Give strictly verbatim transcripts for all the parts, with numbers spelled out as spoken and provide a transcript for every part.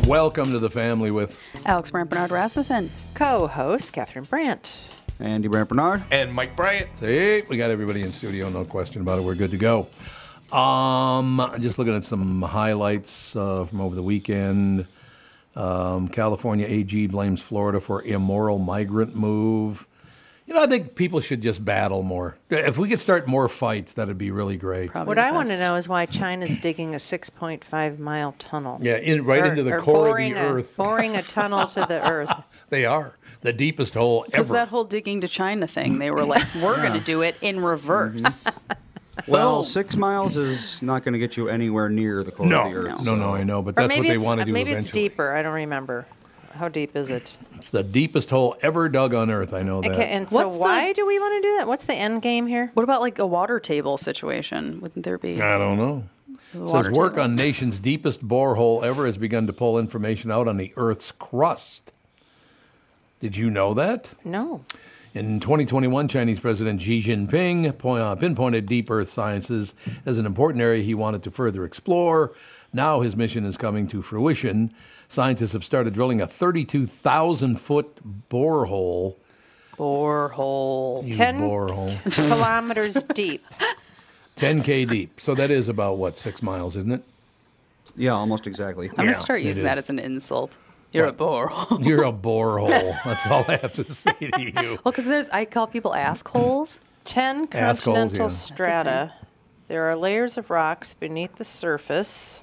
Welcome to the family with Alex Brandt Bernard Rasmussen. Co-host Catherine Brandt. Andy Brandt Bernard. And Mike Bryant. Hey, we got everybody in studio, no question about it. We're good to go. Um, just looking at some highlights uh, from over the weekend. Um, California A G blames Florida for immoral migrant move. You know, I think people should just battle more. If we could start more fights, that'd be really great. Probably What the I want to best. know is why China's digging a six point five mile tunnel. Yeah, in, right Or- into the or core of boring the a, earth. Boring a tunnel to the earth. They are. The deepest hole Because ever. that whole digging to China thing, they were like, we're going to do it in reverse. Well, six miles is not going to get you anywhere near the core no, of the earth. no, no, I know, but Or that's what maybe they it's, want to do maybe eventually. it's deeper. I don't remember. How deep is it? It's the deepest hole ever dug on Earth. I know that. Okay, and so What's the- why do we want to do that? What's the end game here? What about like a water table situation? Wouldn't there be? I don't know. The It says water work table. on nation's deepest borehole ever has begun to pull information out on the Earth's crust. Did you know that? No. In twenty twenty-one, Chinese President Xi Jinping point, uh, pinpointed deep Earth sciences as an important area he wanted to further explore. Now his mission is coming to fruition. Scientists have started drilling a thirty-two thousand foot borehole. Borehole. You Ten borehole. kilometers deep. ten K deep. So that is about, what, six miles, isn't it? Yeah, almost exactly. I'm going Yeah, to start it using is. that as an insult. You're What? a borehole. You're a borehole. That's all I have to say to you. Well, because there's, I call people assholes. Ten Assholes, continental yeah. strata. There are layers of rocks beneath the surface.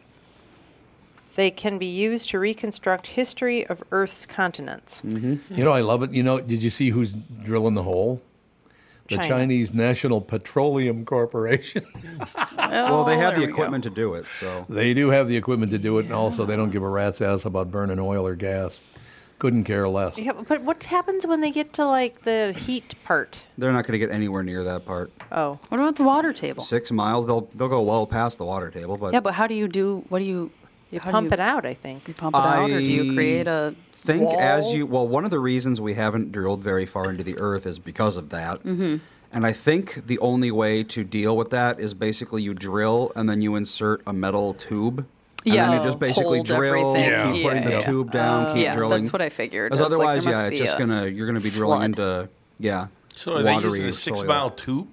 They can be used to reconstruct history of Earth's continents. You know, I love it. You know, did you see who's drilling the hole? The China. Chinese National Petroleum Corporation. Well, they have there the we equipment to do it, so. They do have the equipment to do it, and also they don't give a rat's ass about burning oil or gas. Couldn't care less. Yeah, but what happens when they get to like the heat part? They're not going to get anywhere near that part. Oh, What about the water table? Six miles, they'll they'll go well past the water table, but Yeah, but how do you do, what do you, you how do pump you, it out, I think. You pump it out, or do you I create a think wall? as you well, one of the reasons we haven't drilled very far into the earth is because of that. Mm-hmm. And I think the only way to deal with that is basically you drill and then you insert a metal tube. And Yeah, then you just basically hold drill, everything. Yeah. keep putting Yeah, the yeah. tube down, keep yeah, drilling. that's what I figured. Because I was like, otherwise, there yeah, must it's be just a gonna you're gonna be drilling flood. into yeah. So are they watery using a soil. six-mile tube?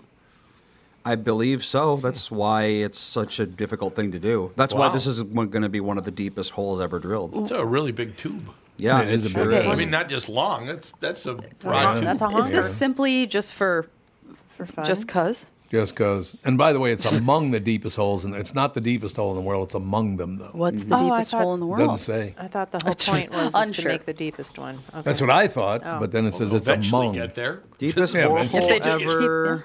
I believe so. That's why it's such a difficult thing to do. That's why Wow. this is going to be one of the deepest holes ever drilled. It's a really big tube. Yeah, It is a sure big is. I mean, not just long. That's that's a a broad hon- tube. that's a Is hunger. this simply just for For fun. just cuz? Just because. And by the way, it's among the deepest holes, and it's not the deepest hole in the world. It's among them, though. What's the Oh, I deepest thought- hole in the Doesn't world? say. I thought the whole point was is to Unsure. make the deepest one. Okay. That's what I thought, Oh. but then it says We'll it's eventually among. get there. Deepest Yeah, borehole eventually. If they just keep- ever.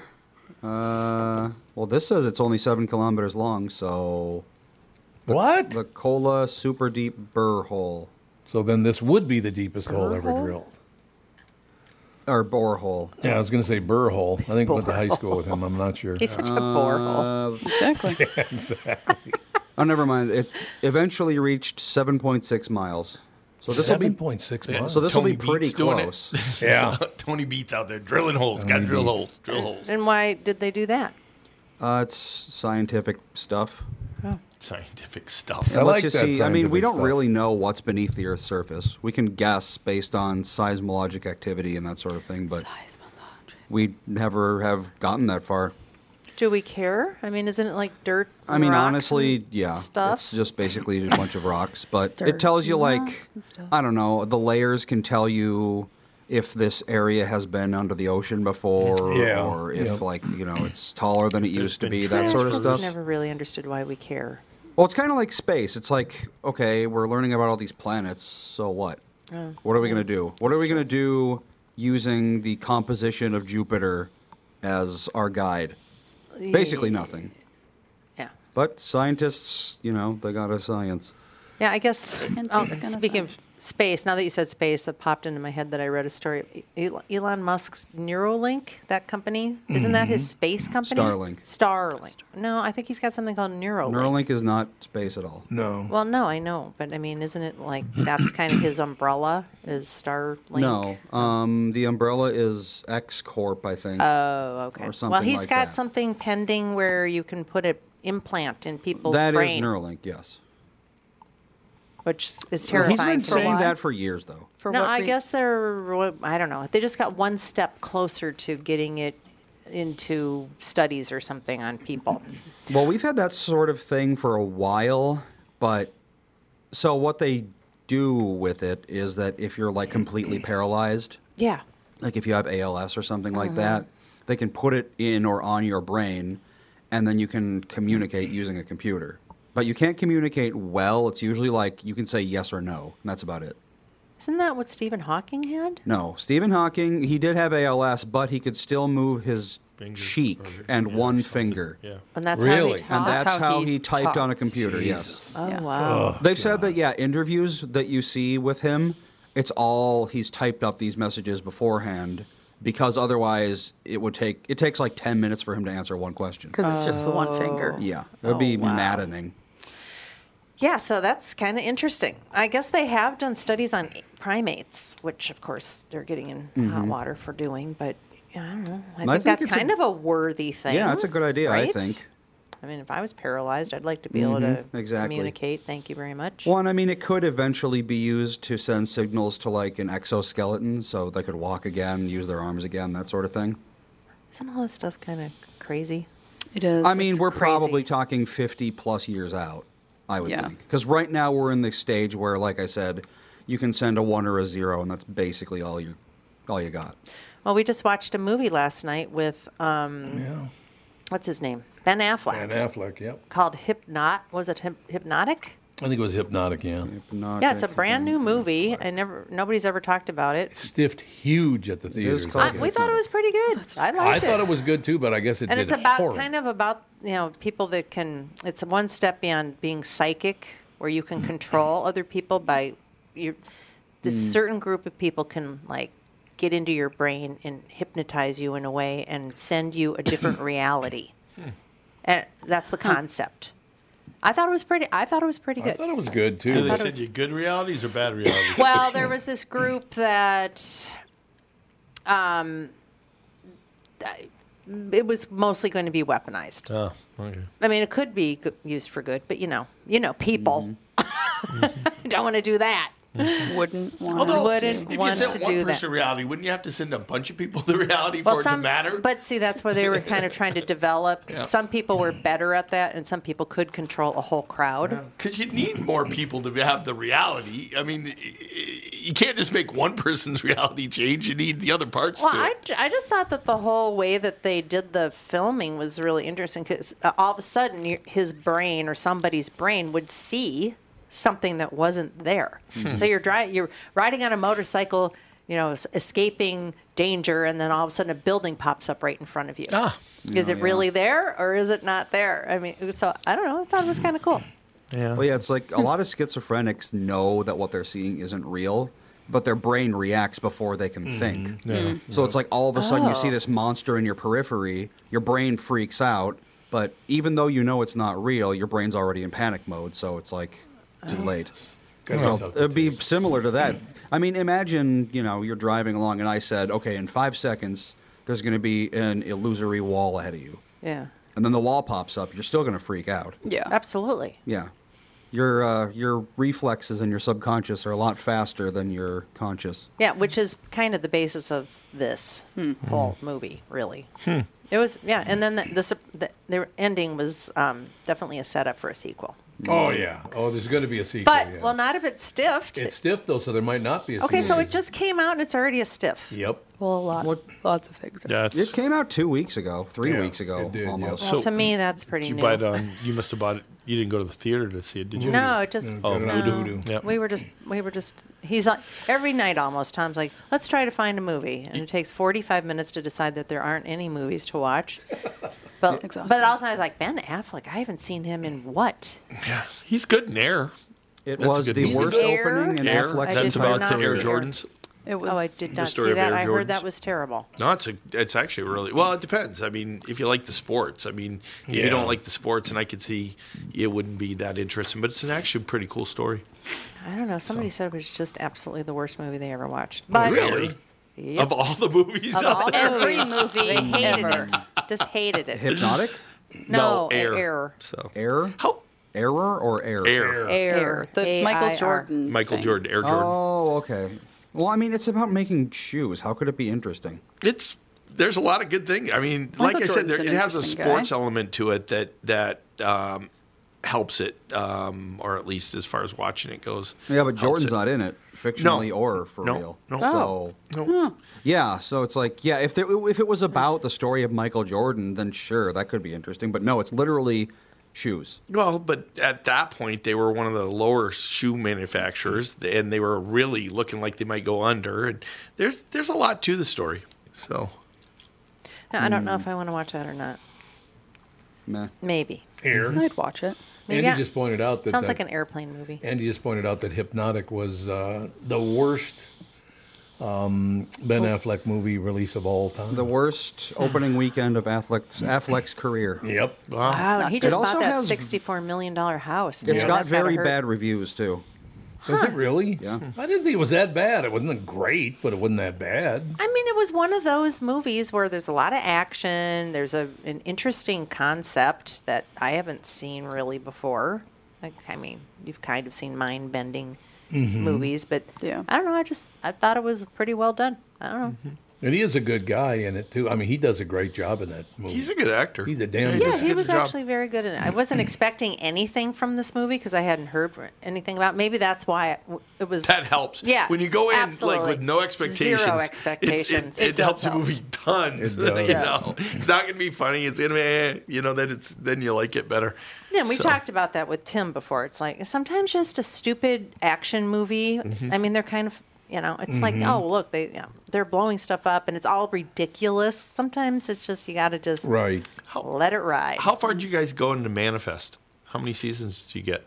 Uh, well, this says it's only seven kilometers long, so What? the Kola Super Deep Burr Hole So then this would be the deepest hole ever hole? drilled. or borehole. Yeah, I was going to say burr hole. I think I went to high school with him. I'm not sure. He's such a borehole. Uh, Exactly. Exactly. oh, never mind. It eventually reached seven point six miles. So this will seven be point six Yeah, miles. so this will be Tony pretty Beats doing it. close. Yeah. Tony Beats out there drilling holes. Got to drill Beats. holes. Drill holes. And why did they do that? Uh, it's scientific stuff. Scientific stuff. I It like lets you that see. I mean, we scientific don't stuff. really know what's beneath the Earth's surface. We can guess based on seismologic activity and that sort of thing, but we never have gotten that far. Do we care? I mean, isn't it like dirt? I and mean, rocks honestly, and yeah, Stuff. it's just basically a bunch of rocks, but Dirt it tells you and like rocks and stuff. I don't know. The layers can tell you if this area has been under the ocean before, Yeah, or if yeah. like you know it's taller than it used to been be. Yeah, That Yeah, sort I've of just stuff. never really understood why we care. Well, it's kind of like space. It's like, okay, we're learning about all these planets, so what? Oh. What are we going to do? What are we going to do using the composition of Jupiter as our guide? Basically nothing. Yeah. But scientists, you know, they got a science. Yeah, I guess. Scientists Oh, gonna speaking of science. space, now that you said space, it popped into my head that I read a story. El- Elon Musk's Neuralink, that company, isn't that his space company? Starlink. Starlink. No, I think he's got something called Neuralink. Neuralink is not space at all. No. Well, no, I know, but I mean, isn't it like that's kind of his umbrella? Is Starlink? No. Um, the umbrella is X Corp, I think. Oh, okay. Or well, something he's like got that. something pending where you can put an implant in people's That is brain. Neuralink, yes. which is He's terrifying. been for saying why? that for years, though. For no, what I re- guess they're, I don't know. They just got one step closer to getting it into studies or something on people. Well, we've had that sort of thing for a while, but so what they do with it is that if you're like completely paralyzed, Yeah. like if you have A L S or something like Uh-huh. that, they can put it in or on your brain, and then you can communicate using a computer. But you can't communicate well. It's usually like you can say yes or no, and that's about it. Isn't that what Stephen Hawking had? No, Stephen Hawking, he did have A L S, but he could still move his Fingers cheek or- and yeah, one something. finger. Yeah. And that's Really? how he And talked. And that's, That's how how, he he typed on a talks. computer, yes. Jesus. Oh, Yeah. wow. They've said that, yeah, interviews that you see with him, it's all he's typed up these messages beforehand because otherwise it would take, it takes like ten minutes for him to answer one question. because it's just the one finger. Yeah, it would Oh, be wow. maddening. Yeah, so that's kind of interesting. I guess they have done studies on primates, which of course they're getting in hot water for doing, but I don't know. I think, think that's it's a- kind of a worthy thing. Yeah, it's a good idea, I right? think. I mean, if I was paralyzed, I'd like to be able to exactly. communicate. Thank you very much. Well, and I mean, it could eventually be used to send signals to like an exoskeleton so they could walk again, use their arms again, that sort of thing. Isn't all this stuff kind of crazy? It is. I mean, It's we're crazy. probably talking fifty plus years out, I would Yeah. think. Because right now we're in the stage where, like I said, you can send a one or a zero, and that's basically all you, all you got. Well, we just watched a movie last night with um, Yeah. what's his name? Ben Affleck. Ben Affleck, yep. Called Hypnot. Was it Hyp- Hypnotic? I think it was Hypnotic, yeah. Yeah, it's a brand new movie. I never, nobody's ever talked about it. Stiffed huge at the theaters. called I, we thought it was pretty good. I liked I it. thought it was good too, but I guess it and did it's about horrible. kind of about you know people that can. It's one step beyond being psychic, where you can control other people by you. This certain group of people can like get into your brain and hypnotize you in a way and send you a different reality. And that's the concept. I thought it was pretty. I thought it was pretty I good. thought it was good too. Do they thought it send was- you good realities or bad realities? Well, there was this group that, um, I- it was mostly going to be weaponized. Oh, okay. I mean, it could be go- used for good, but you know, you know, people don't want to do that. wouldn't want Although, wouldn't if you want sent to one do that. person reality, wouldn't you have to send a bunch of people the reality Well, for it some, to matter? but see, that's where they were kind of trying to develop. Yeah. Some people were better at that, and some people could control a whole crowd. Because you need more people to have the reality. I mean, you can't just make one person's reality change. You need the other parts Well, to I, it. j- I just thought that the whole way that they did the filming was really interesting because uh, all of a sudden your, his brain or somebody's brain would see something that wasn't there. So you're dri- you're riding on a motorcycle, you know, s- escaping danger, and then all of a sudden a building pops up right in front of you. Ah. Is it really there or is it not there? I mean, it was- so I don't know. I thought it was kind of cool. Yeah. Well, yeah, it's like a lot of schizophrenics know that what they're seeing isn't real, but their brain reacts before they can think. Yeah. So it's like all of a sudden you see Oh. this monster in your periphery, your brain freaks out, but even though you know it's not real, your brain's already in panic mode, so it's like too late. Guys, So it's out it'd be to similar to that. I mean, imagine, you know, you're driving along and I said, okay, in five seconds, there's going to be an illusory wall ahead of you. Yeah. And then the wall pops up, you're still going to freak out. Yeah. Absolutely. Yeah. Your uh, your reflexes and your subconscious are a lot faster than your conscious. Yeah, which is kind of the basis of this whole movie, really. It was, yeah, and then the the, sup- the, the ending was um, definitely a setup for a sequel. Oh yeah. Oh, there's going to be a sequel. But yeah. well, not if it's stiffed. It's stiff though, so there might not be a okay, so sequel. it just came out and it's already a stiff. Yep. Well, a lot, What- lots of things. Yeah, It it's, came out two weeks ago, three Yeah, weeks ago, it did, yeah. almost. Well, So- to me, that's pretty Did you new. buy it on? You must have bought it. You didn't go to the theater to see it, did you? No, it just Oh, Got it on Voodoo. Voodoo. Yep. we were just we were just he's like every night almost Tom's like, let's try to find a movie, and it takes forty-five minutes to decide that there aren't any movies to watch. But Exhausting. but also I was like, Ben Affleck, I haven't seen him in what? Yeah, he's good in Air. It That's a was good the movie. worst Air? opening in Air. Affleck's I That's did entire about not the Air see career. Air. Jordans. It was. Oh, I did the not story see of that. Air I heard Jordans. that was terrible. No, it's a. It's actually really well. It depends. I mean, if you like the sports, I mean, if Yeah. you don't like the sports, and I could see it wouldn't be that interesting, but it's an actually pretty cool story. I don't know. Somebody said it was just absolutely the worst movie they ever watched. But Really? Yep. Of all the movies Of out all there, Every movies, movie they hated ever. it. Just hated it. Hypnotic? No, Air. Air. So Air? how Error or Air? Air. Air. The A I Michael R. Jordan. Michael thing. Jordan, Air Jordan. Oh, okay. Well, I mean, it's about making shoes. How could it be interesting? It's there's a lot of good things. I mean, like Michael I said, there, Jordan's it an has a interesting sports guy. element to it that that um, helps it, um, or at least as far as watching it goes. Yeah, but helps Jordan's it. not in it, fictionally No. or for No. real. No. So, No. yeah, so it's like, yeah, if there, if it was about the story of Michael Jordan, then sure, that could be interesting. But no, it's literally shoes. Well, but at that point, they were one of the lower shoe manufacturers, and they were really looking like they might go under. And there's there's a lot to the story. So Now, I don't know if I want to watch that or not. Meh. Maybe. Air. I'd watch it. Maybe Andy I- just pointed out that Sounds that, like an airplane movie. Andy just pointed out that Hypnotic was uh, the worst um, Ben Affleck movie release of all time. The worst opening weekend of Affleck's, Affleck's career. Yep. wow. Wow, and he It just also bought that has- sixty-four million dollars house. It's Man, got that's gotta very hurt. bad reviews, too. Was it really? Yeah. I didn't think it was that bad. It wasn't great, but it wasn't that bad. I mean, it was one of those movies where there's a lot of action. There's a an interesting concept that I haven't seen really before. Like, I mean, you've kind of seen mind-bending movies, but Yeah. I don't know. I just I thought it was pretty well done. I don't know. And he is a good guy in it, too. I mean, he does a great job in that movie. He's a good actor. He's a damn he good Yeah, does a he good was job. actually very good in it. I wasn't expecting anything from this movie because I hadn't heard anything about. Maybe that's why it, it was. That helps. Yeah, When you go in absolutely. like with no expectations, Zero it's- expectations. It, it, It does helps the help. movie tons. It does. you Yes. know, it's not going to be funny. It's going to be, eh, you know, then it's then you like it better. Yeah, and we've So- talked about that with Tim before. It's like sometimes just a stupid action movie. Mm-hmm. I mean, they're kind of, you know, it's like, oh, look, they, you know, they're blowing stuff up and it's all ridiculous. Sometimes it's just, you got to just Right. let it ride. How far did you guys go into Manifest? How many seasons did you get?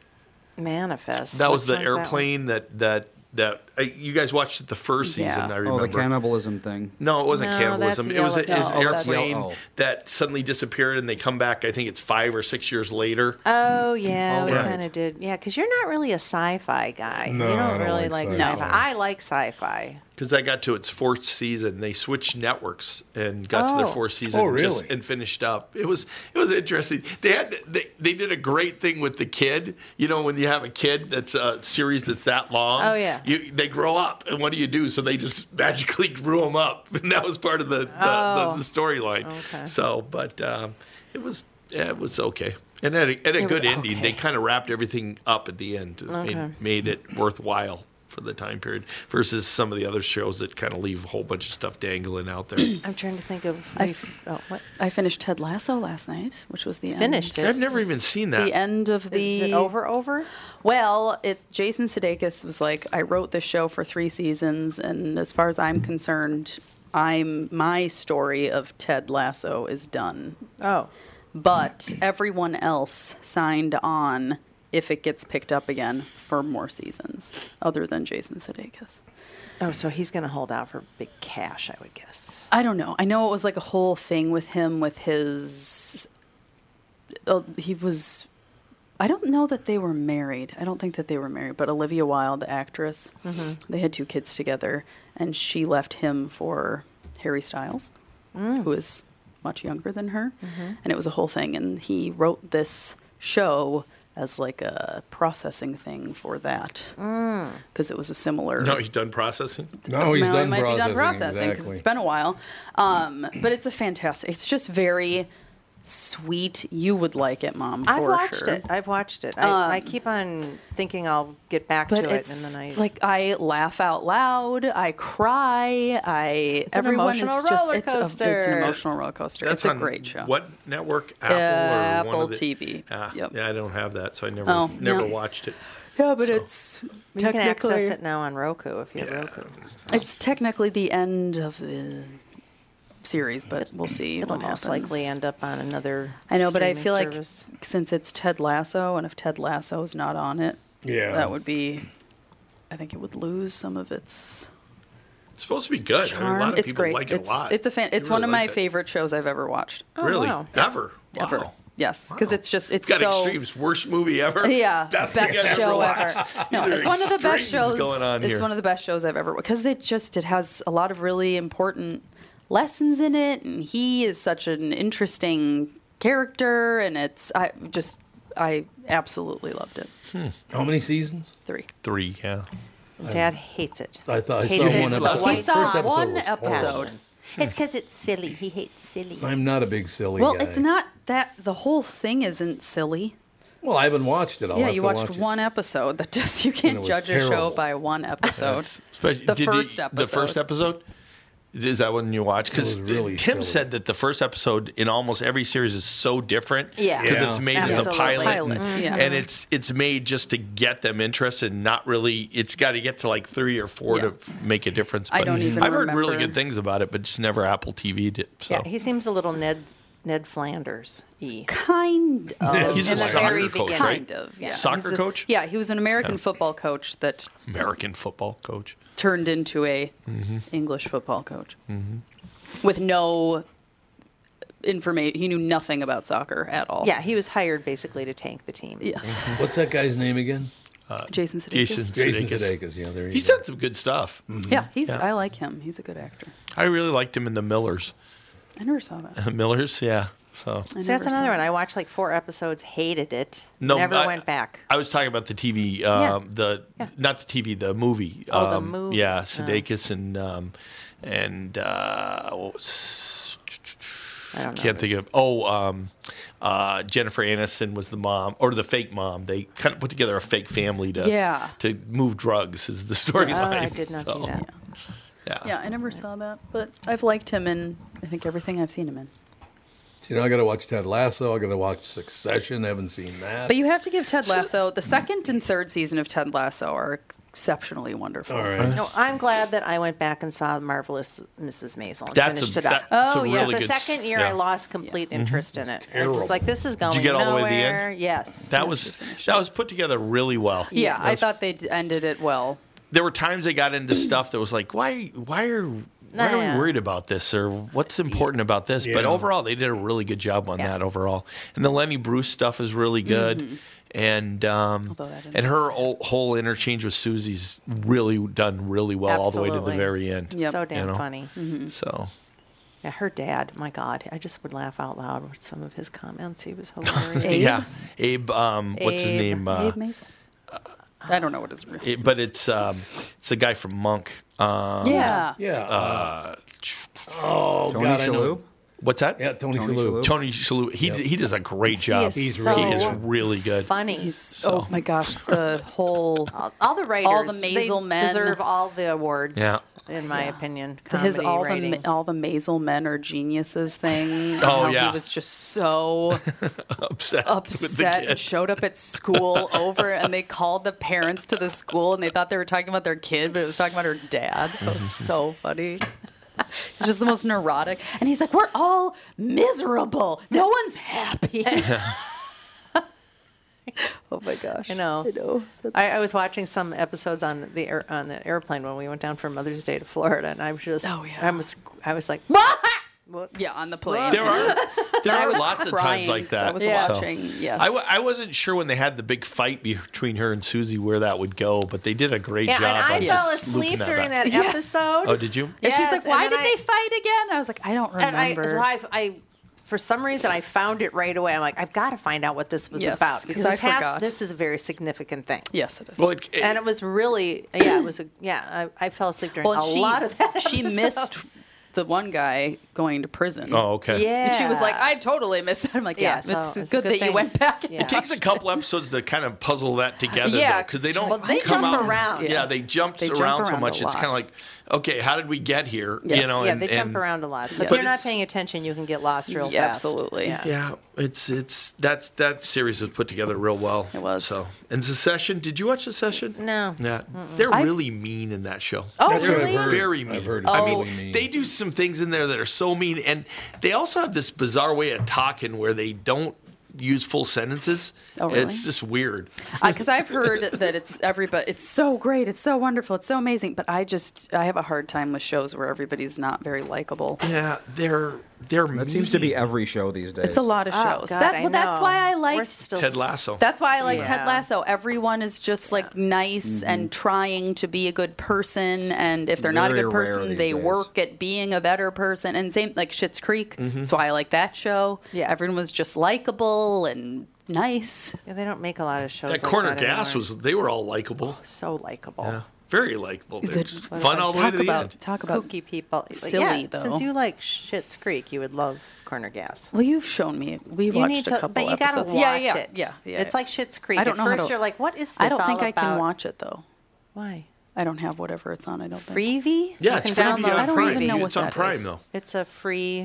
Manifest. That was Which the one's that one? airplane that that that uh, you guys watched it the first Yeah. season. I Oh, remember. the cannibalism thing. No, it wasn't No, cannibalism. that's It was, a, Yellow it was an Dog. Oh, that's airplane Yellow- oh. that suddenly disappeared, and they come back. I think it's five or six years later. Oh, yeah, we right. kind of did. Yeah, because you're not really a sci-fi guy. No, you I don't don't really like like sci-fi. sci-fi. I like sci-fi. Because I got to its fourth season, they switched networks and got to their Oh. fourth season Oh, and just, really? and finished up. It was it was interesting. They had they, they did a great thing with the kid. You know, when you have a kid that's a series that's that long, Oh, yeah. you, they grow up, and what do you do? So they just magically grew them up, and that was part of the the, Oh. the, the storyline. Okay. So, but um, it was yeah, it was okay. And at a, at a It was good ending, okay. they kind of wrapped everything up at the end. It Okay. made, made it worthwhile for the time period versus some of the other shows that kind of leave a whole bunch of stuff dangling out there. I'm trying to think of. I my- f- oh, what? I finished Ted Lasso last night, which was the Finished end. it? I've never even seen that. The end of the Is it over? Over? Well, it Jason Sudeikis was like, I wrote this show for three seasons, and as far as I'm concerned, I'm my story of Ted Lasso is done. Oh. But everyone else signed on if it gets picked up again for more seasons, other than Jason Sudeikis. Oh, so he's going to hold out for big cash, I would guess. I don't know. I know it was like a whole thing with him with his. Uh, he was. I don't know that they were married. I don't think that they were married, but Olivia Wilde, the actress, they had two kids together, and she left him for Harry Styles, who is much younger than her, and it was a whole thing. And he wrote this show as like a processing thing for that, because it was a similar. No, he's done processing. No, he's Now, done it might processing. be done processing because exactly. it's been a while. Um, but it's a fantastic. It's just very sweet. You would like it, Mom. I've for watched sure. it. I've watched it. I, I keep on thinking I'll get back But to it, and it's then I. like I laugh out loud. I cry. I an everyone emotional is just roller it's, a, it's coaster. an emotional roller coaster. That's it's a on great show. What network? Apple Uh, or one Apple of the, T V. Ah, Yep. Yeah, I don't have that, so I never Oh, never no. watched it. Yeah, but So- it's you can access technically it now on Roku if you have Yeah. Roku. it's technically the end of the series, but we'll see It'll what most happens. likely end up on another. I know, but I streaming feel like service. since it's Ted Lasso, and if Ted Lasso's not on it, Yeah. that would be. I think it would lose some of its It's supposed to be good. I mean, a charm. lot of It's people great. like it it's a lot. it's a fan. They It's one really of my like it. favorite shows I've ever watched. Oh, Really? wow. Ever? Ever. Wow. Yes, because Wow. it's just it's Got so. extremes. Worst movie ever. Yeah, Best, best, thing I've show ever. ever. watched. No, These are it's one of the best extremes shows. going on It's here. one of the best shows I've ever because it just it has a lot of really important lessons in it, and he is such an interesting character, and it's I just I absolutely loved it. How many seasons? Three. Three, yeah. Dad hates it. I thought I Hates saw it. one But episode. why- He saw First episode one was horrible. episode. It's because it's silly. He hates silly. I'm not a big silly Well, guy. it's not that the whole thing isn't silly. Well, I haven't watched it. I'll yeah, have you to watched watch it. one episode. That just you And it can't was judge a show terrible. by one episode. Especially- The did first you- episode. The first episode? Is that one you watch? Because It was really Tim silly. said that the first episode in almost every series is so different. Yeah. Because Yeah. it's made as a Absolutely. pilot. Pilot, and, yeah. and it's it's made just to get them interested, and not really. It's got to get to like three or four Yeah. to f- make a difference. I But don't even I've heard really remember. good things about it, but just never Apple T V'd it. So. Yeah, he seems a little Ned Ned Flanders y. Kind of. He's a in the soccer very coach, beginning. right? Kind of, yeah. Soccer He's a- coach? Yeah, he was an American football coach that American football coach. turned into a Mm-hmm. English football coach with no information. He knew nothing about soccer at all. Yeah, he was hired basically to tank the team. Yes. What's that guy's name again? Jason Sudeikis. Jason Jason Sudeikis. Sudeikis. Yeah, there you He's go. done some good stuff. Yeah, he's. Yeah. I like him. He's a good actor. I really liked him in The Millers. I never saw that. Millers, yeah. So I So that's never saw another it. one. I watched like four episodes, hated it, No, never I- went back. I was talking about the T V, um, the Yeah. not the T V, the movie. Oh, the um, movie. Yeah, Oh. Sudeikis and um, and uh, what was, I don't know. can't think of. Oh, um, uh, Jennifer Aniston was the mom or the fake mom. They kind of put together a fake family to Yeah. to move drugs. Is the storyline? Oh, I did not So, see that. Yeah. Yeah, I never saw that, but I've liked him in I think everything I've seen him in. You know, I got to watch Ted Lasso. I got to watch Succession. Haven't seen that. But you have to give Ted Lasso the second and third season of Ted Lasso are exceptionally wonderful. All right. No, I'm glad that I went back and saw Marvelous Missus Maisel and That's finished a, it up. that's Oh, a yes. really the good. second year, yeah. I lost complete interest in it. I terrible. was like, "This is going you get all the way nowhere." to the end? Yes. That was finish that it. was put together really well. Yeah, I That's- thought they ended it well. there were times they got into stuff that was like, why, why are, why are Yeah. we worried about this, or what's important about this? But Yeah. overall, they did a really good job on Yeah. that overall. And the Lenny Bruce stuff is really good, and um, Although that and didn't her make whole, whole interchange with Susie's really done really well all the way to the Absolutely. very end. Yep. So damn You know? funny. So Yeah, her dad. My God, I just would laugh out loud with some of his comments. He was hilarious. Abe? yeah, Abe. Um, what's his Abe. name? Uh, Abe Maisel. I don't know what his real it- but it's um, it's a guy from Monk. Um, Yeah. Yeah. Uh, oh, Tony God, I know. Shalhoub? what's that? Yeah, Tony, Tony Shalhoub. Shalhoub. Tony Shalhoub. He Yep. he does a great He job. is He's so really He is good. really good. funny. He's oh my gosh, the whole all, all the writers, all the Maisel they men. deserve all the awards. Yeah. in my opinion. his Comedy all writing. the all the Maisel men are geniuses thing. Oh, how yeah. he was just so upset. with the upset and kid. showed up at school over and they called the parents to the school and they thought they were talking about their kid, but it was talking about her dad. That was so funny. He's just the most neurotic. And he's like, we're all miserable. No one's happy. Oh my gosh. I know. I know. I, I was watching some episodes on the air, on the airplane when we went down for Mother's Day to Florida, and I was just, Oh, yeah. I was, I was like, yeah, on the plane. There are there I are was lots of crying times like 'cause that. I was Yeah. watching. Yes. I, w- I wasn't sure when they had the big fight between her and Susie where that would go, but they did a great yeah, job. and I of fell just asleep looping during back. that Yeah. episode. Oh, did you? And Yes, she's like, and why then did I- they fight again? I was like, I don't And I, remember. so I, I, for some reason, I found it right away. I'm like, I've got to find out what this was Yes, about 'cause because I this, has- forgot. this is a very significant thing. yes, it is. Well, it, it- And it was really, yeah, it was a, yeah. I, I fell asleep during Well, a and she, lot of that. she episode. missed the one guy going to prison. oh, okay. Yeah. And she was like, I totally missed that. I'm like, yeah, Yeah, so it's, it's a good, good that you thing. went back. Yeah. It takes a couple episodes to kind of puzzle that together, Yeah, because they don't well, they come jump out. around. Yeah, Yeah. they jump They jump around so around much. a It's lot. kind of like, okay, how did we get here? Yes. You know, Yeah, and, they jump and- around a lot. So if But you're not it's- paying attention, you can get lost real Yeah, fast. absolutely. Yeah. Yeah, it's it's that's that series was put together real well. It was. So, and Secession, did you watch Secession? No. Yeah, they're I've- really mean in that show. Oh, That's what I've really? heard. Very mean. I've heard I it's mean, really mean. they do some things in there that are so mean, and they also have this bizarre way of talking where they don't use full sentences. Oh, really? It's just weird. Because I've heard that it's everybody. It's so great. It's so wonderful. It's so amazing. But I just I have a hard time with shows where everybody's not very likable. Yeah, they're they're. That seems to be mean. every show these days. It's a lot of Oh, shows. God, that, I well, that's know. why I We're like still Ted Lasso. That's why I like Yeah. Ted Lasso. Everyone is just like nice and trying to be a good person, and if they're not a Very good rare person, these they days. work at being a better person. And same like Schitt's Creek. That's why I like that show. Yeah. Everyone was just likable and nice. Yeah, they don't make a lot of shows. That like Corner that Gas anymore. was, they were all likable. so likable. Yeah. Very likable. They're The- just fun all the way talk to the about end. talk about Kooky people. Like, silly, yeah, though. Since you like Schitt's Creek, you would love Corner Gas. Well, you've shown me. We You watched need a to, couple but you gotta episodes. watch yeah, yeah, it. yeah, yeah. It's like Schitt's Creek. I don't At know how first, to- you're like, "What is this I don't all think I can about?" watch it though. Why? I don't have whatever it's on. I don't think. Freevee? Yeah, You it's can free download on I don't Prime. even know what it's on that Prime, is. though. It's a free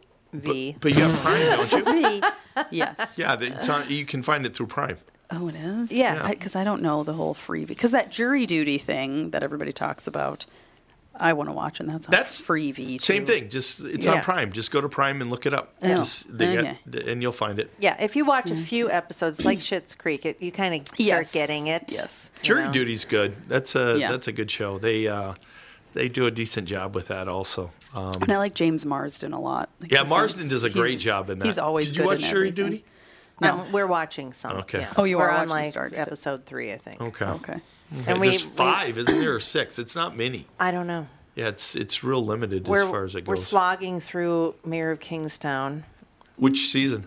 V. But you have Prime, don't you? V. Yes. Yeah, the- it's on, you can find it through Prime. Oh, it is. Yeah. Because I, don't know the whole free because that jury duty thing that everybody talks about. I want to watch, and that's on That's Freevee. Same too. thing. Just it's Yeah. on Prime. Just go to Prime and look it up. Oh, Just, they okay. got, and you'll find it. Yeah, if you watch a few episodes, like Schitt's Creek, it, you kind of start Yes. getting it. Yes. you Jury know? Duty's good. That's a Yeah. that's a good show. They uh, they do a decent job with that also. Um, And I like James Marsden a lot. Like, yeah, he's- Marsden does a great he's- job in that. He's always Did you good watch in Jury everything. Duty? No, we're watching some. Okay. yeah. Oh, you we're are on watching, like started it. episode three, I think. Okay. Okay. And we, There's we- five, isn't there, or six? It's not many. I don't know. Yeah, it's it's real limited We're, as far as it we're goes. slogging through Mayor of Kingstown. Which season?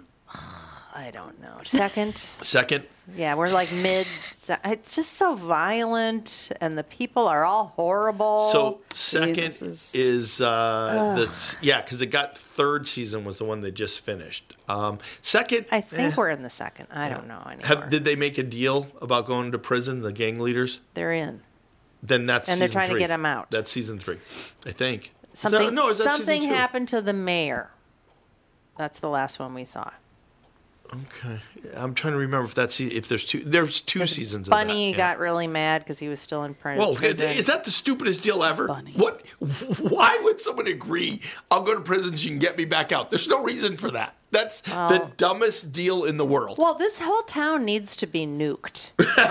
I don't know. Second. Second. Yeah, we're like mid. It's just so violent, and the people are all horrible. So second this is, is- uh, the yeah, because it got third season was the one they just finished. Um, second, I think eh, we're in the second. I don't know anymore. have, did they make a deal about going to prison? The gang leaders. They're in. Then that's And they're season trying to three. get 'em out. That's season three, I think. Is that- Something. no, is that something season two? happened to the mayor. That's the last one we saw. Okay, I'm trying to remember if that's if there's two. There's two seasons. Bunny of that, yeah. got really mad because he was still in prison. Well, is that the stupidest deal ever? Bunny. What? Why would someone agree? I'll go to prison so you can get me back out. There's no reason for that. That's the dumbest deal in the world. Well, this whole town needs to be nuked.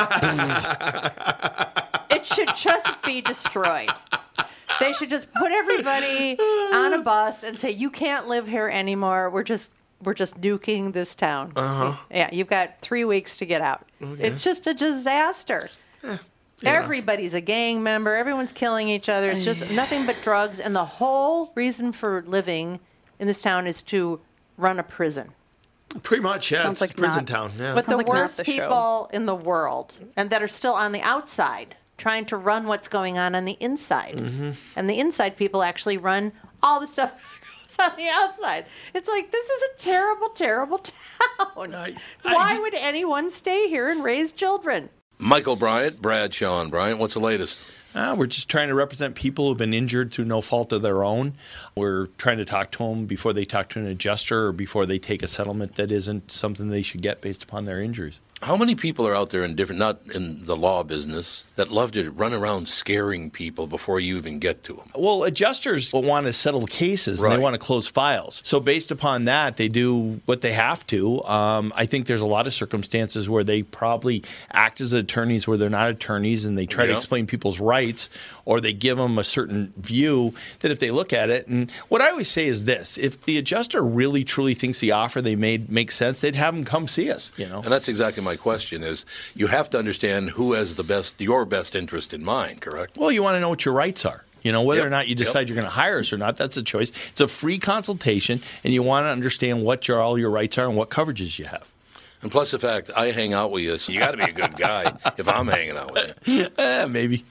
It should just be destroyed. They should just put everybody on a bus and say, "You can't live here anymore. We're just we're just nuking this town." Uh-huh. Yeah, you've got three weeks to get out. It's just a disaster. Everybody's a gang member. Everyone's killing each other. It's just nothing but drugs. And the whole reason for living in this town is to run a prison. Pretty much, yeah. Sounds It's like prison not- town. Yeah. But Sounds the like not worst the show. people in the world, and that are still on the outside, trying to run what's going on on the inside. Mm-hmm. And the inside people actually run all the stuff that's on the outside. It's like, this is a terrible, terrible town. I- I Why just- would anyone stay here and raise children? Michael Bryant, Brad Sean Bryant, what's the latest? Uh, we're just trying to represent people who've been injured through no fault of their own. We're trying to talk to them before they talk to an adjuster or before they take a settlement that isn't something they should get based upon their injuries. How many people are out there in different, not in the law business, that love to run around scaring people before you even get to them? Well, adjusters will want to settle cases and Right. they want to close files. So based upon that, they do what they have to. Um, I think there's a lot of circumstances where they probably act as attorneys where they're not attorneys and they try Yeah. to explain people's rights or they give them a certain view that if they look at it. And what I always say is this, if the adjuster really truly thinks the offer they made makes sense, they'd have them come see us, you know. And that's exactly my question is you have to understand who has the best, your best interest in mind, correct? Well, you want to know what your rights are. You know, whether Yep. or not you Yep. decide you're going to hire us or not, that's a choice. It's a free consultation, and you want to understand what your, all your rights are and what coverages you have. And plus the fact I hang out with you, so you got to be a good guy if I'm hanging out with you. Eh, maybe.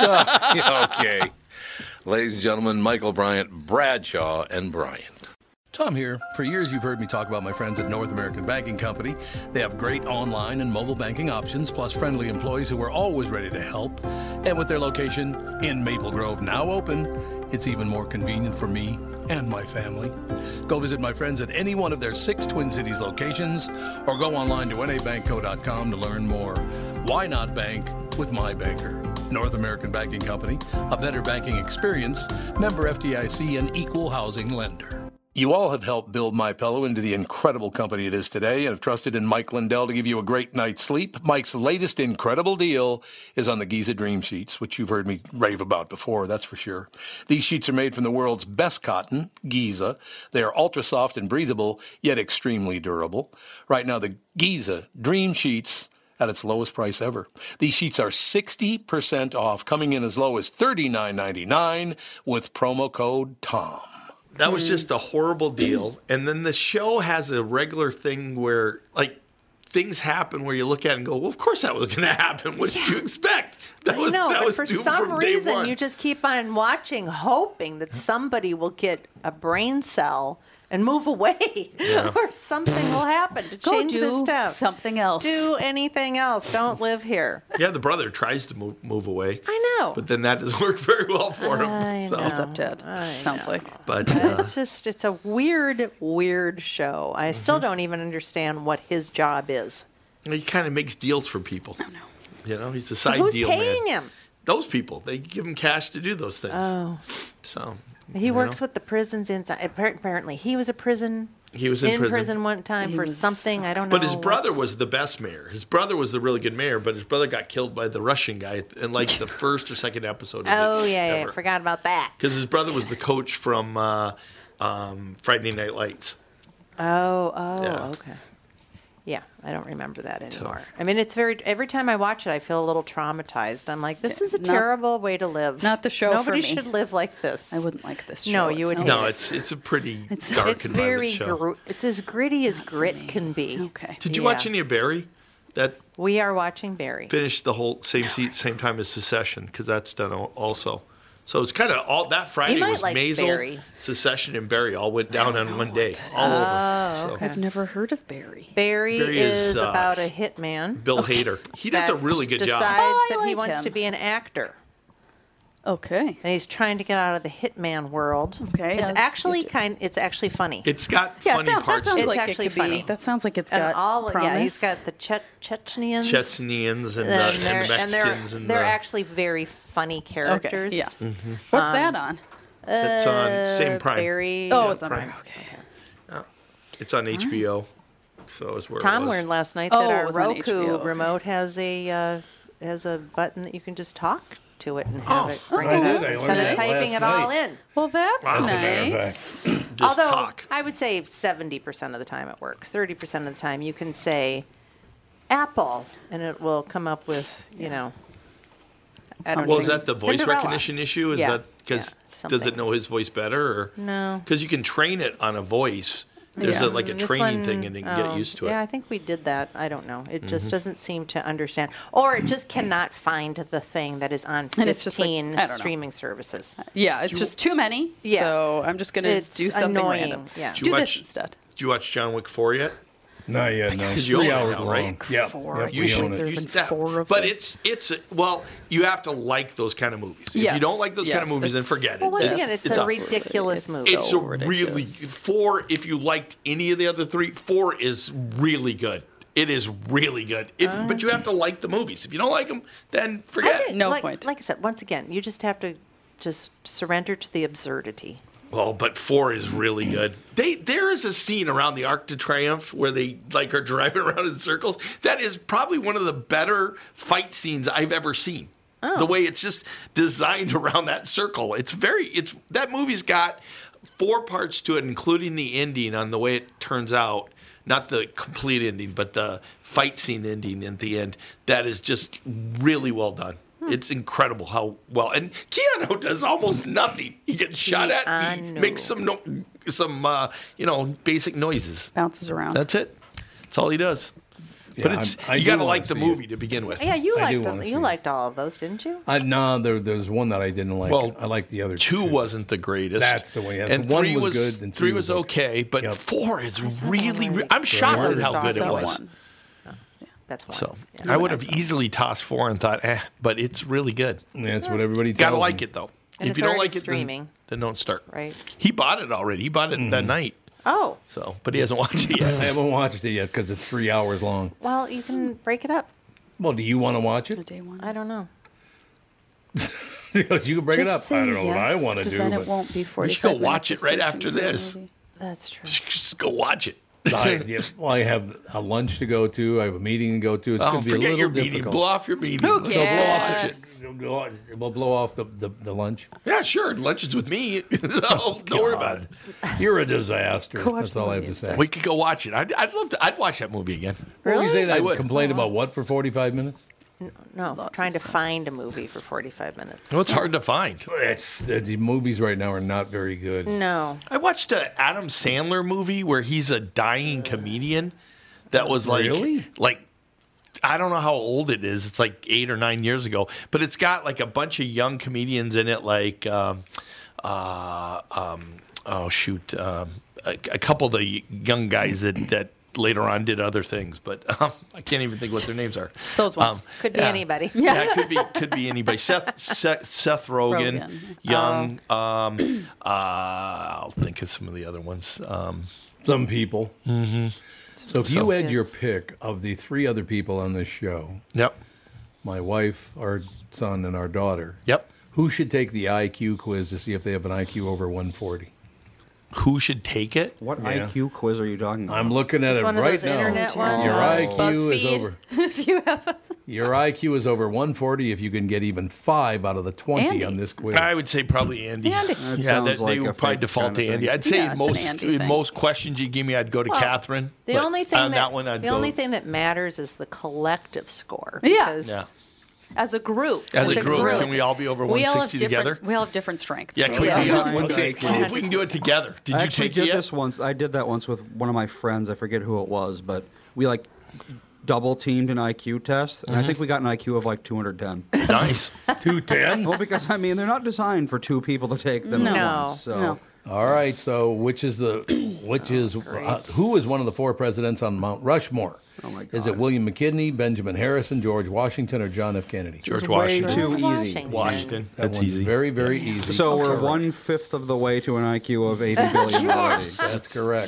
Okay. Ladies and gentlemen, Michael Bryant, Bradshaw, and Bryant. Tom here. For years, you've heard me talk about my friends at North American Banking Company. They have great online and mobile banking options, plus friendly employees who are always ready to help. And with their location in Maple Grove now open, it's even more convenient for me and my family. Go visit my friends at any one of their six Twin Cities locations or go online to N A bank co dot com to learn more. Why not bank with my banker? North American Banking Company, a better banking experience, member F D I C, and equal housing lender. You all have helped build MyPillow into the incredible company it is today and have trusted in Mike Lindell to give you a great night's sleep. Mike's latest incredible deal is on the Giza Dream Sheets, which you've heard me rave about before, that's for sure. These sheets are made from the world's best cotton, Giza. They are ultra soft and breathable, yet extremely durable. Right now, the Giza Dream Sheets at its lowest price ever. These sheets are sixty percent off, coming in as low as thirty-nine ninety-nine with promo code TOM. That was just a horrible deal. And then the show has a regular thing where, like, things happen where you look at it and go, well, of course that was going to happen. What did you expect? That was, no, that but was for doomed some from day reason, one. you just keep on watching, hoping that somebody will get a brain cell and move away, or something will happen to Go change do this town. something else. Do anything else. Don't live here. Yeah, the brother tries to move, move away. I know. But then that doesn't work very well for him. I so. know. It's up Ted. I Sounds know. like. But uh, It's just, it's a weird, weird show. I still don't even understand what his job is. he kind of makes deals for people. No, no. You know, he's the side Who's deal paying man. him? Those people. They give him cash to do those things. Oh. So He you works know. with the prisons inside. appar- Apparently, he was a prison. He was in prison. one time He for was- something. I don't know. But his what. brother was the best mayor. His brother was the really good mayor, but his brother got killed by the Russian guy in like the first or second episode of Oh it yeah, yeah, ever. I forgot about that. Because his brother was the coach from uh, um, Friday Night Lights. Oh, oh, Yeah. okay. Yeah, I don't remember that anymore. I mean, it's very. Every time I watch it, I feel a little traumatized. I'm like, this Yeah, is a not- terrible way to live. not the show for Nobody me. should live like this. I wouldn't like this show. No, It you would sounds- No, it's it's a pretty It's- dark It's and very. violent show. Gr- it's as gritty as grit me. can be. Okay. Did you Yeah. watch any of Barry? That We are watching Barry. finished the whole same seat, same time as Secession, because that's done al- also. So it's kind of all that Friday might was like Maisel, Barry. Secession, and Barry all went down on one day, all over. So, I've never heard of Barry. Barry, Barry is, is, uh, about a hitman. Bill Hader, he does a that really good decides job. Oh, I that he like wants him. to be an actor. Okay. And he's trying to get out of the hitman world. Okay, It's yes, actually you do. kind. It's actually funny. It's got Yeah, it funny sounds, that parts. sounds to It's it. like actually it could funny. be. That sounds like it's and got all promise. yeah, he's got the che- Chechenians. Chechenians and, and the, and they're, the and they're, Mexicans and, they're the, actually very funny Okay. characters. Yeah. Mm-hmm. What's that on? it's on same Uh, prime. Barry. Oh, Yeah, it's on Prime. Prime. Okay. It's on H B O. So is where Tom it was. learned last night Oh, that it our was on Roku H B O, okay. remote has a uh, has a button that you can just talk to it and have Oh, it bring I it did. up I instead learned of that typing last it all night. in. Well, that's As a matter of nice. Just Although talk. I would say seventy percent of the time it works. thirty percent of the time you can say Apple and it will come up with, you know. I don't Well, is think- that the voice Cinderella. recognition issue? Is Yeah, that because yeah, does something. it know his voice better? Or? No. Because you can train it on a voice. There's Yeah. a, like a Mm, this training one- thing and it can oh, get used to it. Yeah, I think we did that. I don't know. It Mm-hmm. just doesn't seem to understand. Or it just cannot find the thing that is on And it's just like, fifteen I don't know. streaming services. Yeah, it's just too many. Yeah. So I'm just gonna It's do something annoying, random. yeah. Did you Do watch- this instead. Did you watch John Wick four yet? Not yet, no. Because you Three own it hours now, long. right? Yep, Four. yep, You we should- own there it. have been that- four of but those. it's it's well, you have to like those kind of movies. If you Yes, don't like those kind of yes, movies, then it's- forget it. Well, once It's- again, it's, it's a awesome. ridiculous It's movie. It's so a really ridiculous. four. If you liked any of the other three, four is really good. It is really good. If, but you have to like the movies. If you don't like them, then I forget think, it. No like, point. Like I said, once again, you just have to just surrender to the absurdity. Well, but four is really good. They there is a scene around the Arc de Triomphe where they like are driving around in circles. That is probably one of the better fight scenes I've ever seen. The way it's just designed around that circle. It's very it's that movie's got four parts to it, including the ending on the way it turns out. Not the complete ending, but the fight scene ending at the end. That is just really well done. It's incredible how well, and Keanu does almost nothing. He gets shot at, he Keanu. makes some no, some uh, you know basic noises. Bounces around. That's it. That's all he does. but Yeah, it's I- I you do got to wanna like the see movie it. to begin with. Yeah, you I do liked wanna them. see You it. liked all of those, didn't you? I, no, there, there's one that I didn't like. Well, I like the other Two two. wasn't the greatest. That's the way. Yeah, And one three was was good, and three three was was okay, but Yep. four is saw really. that re- one. I'm shocked Four at was how good it awesome. was. One. That's why. So Yeah. I would have easily tossed four and thought, eh, but it's really good. That's what everybody tells Got to me. like it though. And if it's you don't already like it, streaming. then, then don't start. Right. He bought it already. He bought it Mm-hmm. that night. Oh, So, but he hasn't watched it I yet. haven't watched it yet because it's three hours long. well, you can break it up. Well, do you want to watch A it? day one. I don't know. you can break it up. Just say I don't know what I yes, want to 'cause do. then but it won't be forty-five should go minutes watch of it right searching after for a this. movie. That's true. Just go watch it. I, yeah, well, I have a lunch to go to. I have a meeting to go to. It's Oh, going to be a forget little your meeting. difficult. Blow off your meeting. Who Let's go blow off the cares? shit. We'll go on- We'll blow off the, the, the lunch. Yeah, sure. Lunch is with me. Oh, don't worry about it. You're a disaster. Go watch That's the all I have movie to say. instead. We could go watch it. I'd, I'd love to. I'd watch that movie again. What would you say I that? would. Complain about what for forty-five minutes? No, Lots trying of to stuff. find a movie for forty-five minutes. No, it's hard to find. It's, the, the movies right now are not very good. No. I watched a Adam Sandler movie where he's a dying comedian. that was like Really? like I don't know how old it is. It's like eight or nine years ago, but it's got like a bunch of young comedians in it, like um, uh, um, oh shoot, um, a, a couple of the young guys that that later on did other things, but um, I can't even think what their names are. Those ones. Could be yeah. anybody. Yeah, it could be could be anybody. Seth Seth, Seth Rogen, Rogen. Young. Um, uh, I'll think of some of the other ones. Um, Some people. Mm-hmm. So if you So- had your Kids. pick of the three other people on this show, yep, my wife, our son, and our daughter, yep. who should take the I Q quiz to see if they have an I Q over one forty? Who should take it? What Yeah. I Q quiz are you talking about? I'm looking at It's it one of right those now. internet ones. Your I Q is BuzzFeed. over. If you have, Your I Q is over one forty if you can get even five out of the twenty Andy. on this quiz. I would say probably Andy. Andy. That yeah, sounds that, like they a would probably fake default kind of to Andy. thing. I'd say Yeah, it's an most Andy thing. most questions you give me, I'd go to Catherine. The but only thing on that, that one, I'd the go. only thing that matters is the collective score. Yeah. because Yeah. as a group. As a as group, can we all be over we all have one sixty different, together? We all have different strengths. Yeah, can we So- be Yeah. on one Okay. sixty? See if we can do it together. Did I you actually take did it yet? this once. I did that once with one of my friends. I forget who it was, but we like double teamed an I Q test, and I think we got an I Q of like two hundred ten. Nice. two ten? Well, because I mean they're not designed for two people to take them at No. once. So No. All right, so which is the which is uh, who is one of the four presidents on Mount Rushmore? Oh, my Is it God. William McKinley, Benjamin Harrison, George Washington, or John F. Kennedy? George It's way Washington. too easy. Washington. Washington. That That's one's easy. very, very easy. So we're Correct. one fifth of the way to an I Q of eighty billion already. That's correct.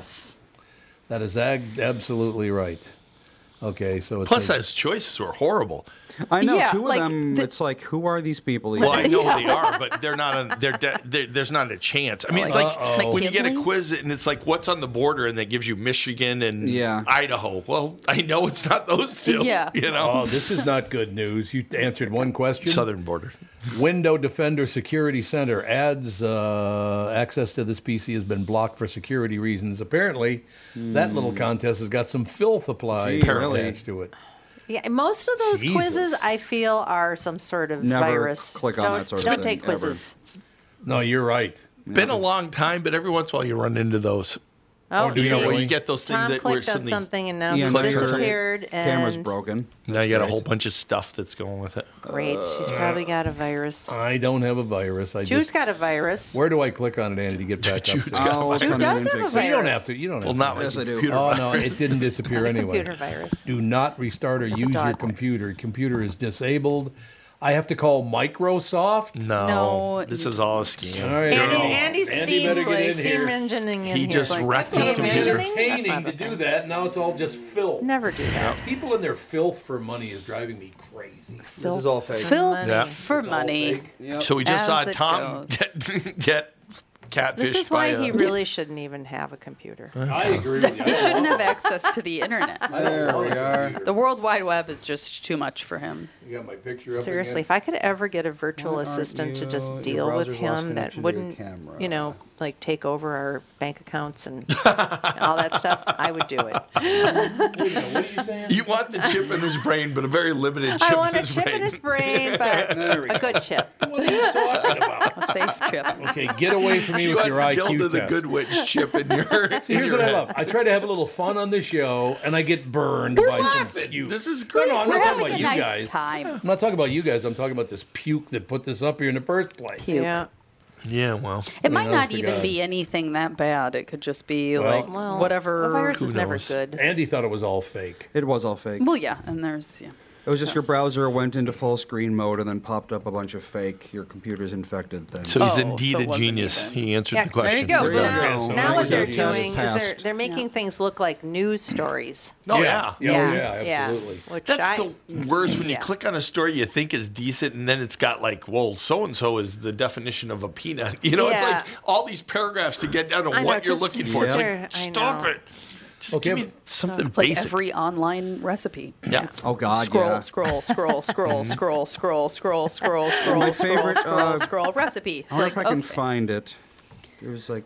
That is ag- absolutely right. Okay, so it's Plus, a- those choices were horrible. I know Yeah, two of like, them. the- it's like, who are these people? Well, I know they are, but they're not. A, they're, de- they're there's not a chance. I mean, it's like Uh-oh. when you get a McKinley? quiz and it's like, what's on the border, and that gives you Michigan and Yeah. Idaho. Well, I know it's not those two. Yeah. You know, Oh, this is not good news. You answered one question. southern border. Window Defender Security Center adds uh, access to this P C has been blocked for security reasons. Apparently, that little contest has got some filth applied Gee, really? attached to it. Yeah, most of those Jesus. quizzes I feel are some sort of Never virus. click on don't, that sort of don't thing, take quizzes. No, you're right. Been a long time, but every once in a while you run into those. Oh, do you see, know Where really? you get those things Tom that where clicked on something something and now Yeah, he's and then your disappeared. Camera's and broken. now you got a That's whole great. bunch of stuff that's going with it. Great, she's probably got a virus. I don't have a virus. I Jude's just. up. got a virus. Where do I click on it, Andy, to get back up? Jude's to got it? Oh, it's Jude coming does in have a fix So it. you don't virus. have to. You don't have Well, to. not like Yes, I do. computer. Oh no, it didn't disappear a anyway. computer virus. Do not restart or a use your dog virus. computer. Computer is disabled. I have to call Microsoft. No, No, this is all a scam. All right. Andy, Oh, Andy's Andy steam, better get in steam here. engineering in He here. just Like, wrecked his steam computer. engineering? That's Entertaining not to a do thing. that. Now it's all just filth. Never do that. People and their filth for money is driving me crazy. This is all fake. Phil Yeah. for It's all money. fake. So we just As saw it Tom goes. get get catfished This is by why a, he really shouldn't even have a computer. I agree with you. He shouldn't have access to the internet. There we are. The World Wide Web is just too much for him. You got my picture up Seriously, again? if I could ever get a virtual Why aren't assistant to you- just your deal with browser's lost him that connection to your wouldn't, camera. you know, like take over our bank accounts and all that stuff, I would do it. What are you saying? You want the chip in his brain, but a very limited chip I want in a his chip brain. in his brain, but a good chip. What are you talking about? A safe chip. Okay, get away from me She with wants your to I build Q to the test. good witch chip in your. See, here's what I love. I try to have a little fun on the show, and I get burned We're by laughing. some puke. This is No, great. no, I'm We're not talking having about a you nice guys. time. I'm not talking about you guys. I'm talking about this puke that put this up here in the first place. Puke. Yeah. Yeah, well, It might knows not the even guy? be anything that bad. It could just be Well- like Well, whatever. a virus Who is never knows? good. Andy thought it was all fake. It was all fake. Well, yeah, and there's yeah. It was just your browser went into full screen mode and then popped up a bunch of fake, your computer's infected things. so he's Oh, indeed so it a wasn't genius. even. He answered Yeah, the question. there you go. There So you now, go. now So what your they're test doing is they're, passed. they're making things look like news stories. Oh yeah. Yeah, oh, yeah, absolutely. Which That's I, the worst when you yeah. click on a story you think is decent, and then it's got like, well, so and so is the definition of a peanut. You know, it's Yeah. like all these paragraphs to get down to I know, what you're just looking for. It's sit there, like, I stop know. it. Just Okay, give me but- something It's like basic. every online recipe. Yeah. It's Oh, God, scroll, yeah. scroll, scroll, scroll, scroll, scroll, scroll, scroll, scroll, My scroll, favorite, scroll, uh, scroll recipe. It's I wonder like if I can okay. find it. It was like,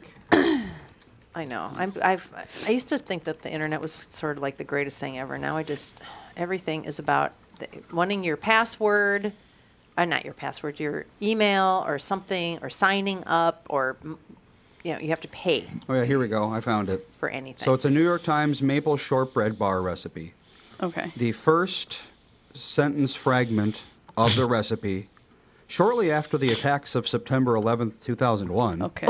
I know. I'm, I've. I used to think that the internet was sort of like the greatest thing ever. Now I just everything is about the, wanting your password, uh, not your password, your email or something, or signing up, or m- you know, you have to pay Oh, yeah, here we go. I found it. for anything. So it's a New York Times maple shortbread bar recipe. Okay. The first sentence fragment of the recipe, shortly after the attacks of September eleventh, two thousand one. Okay.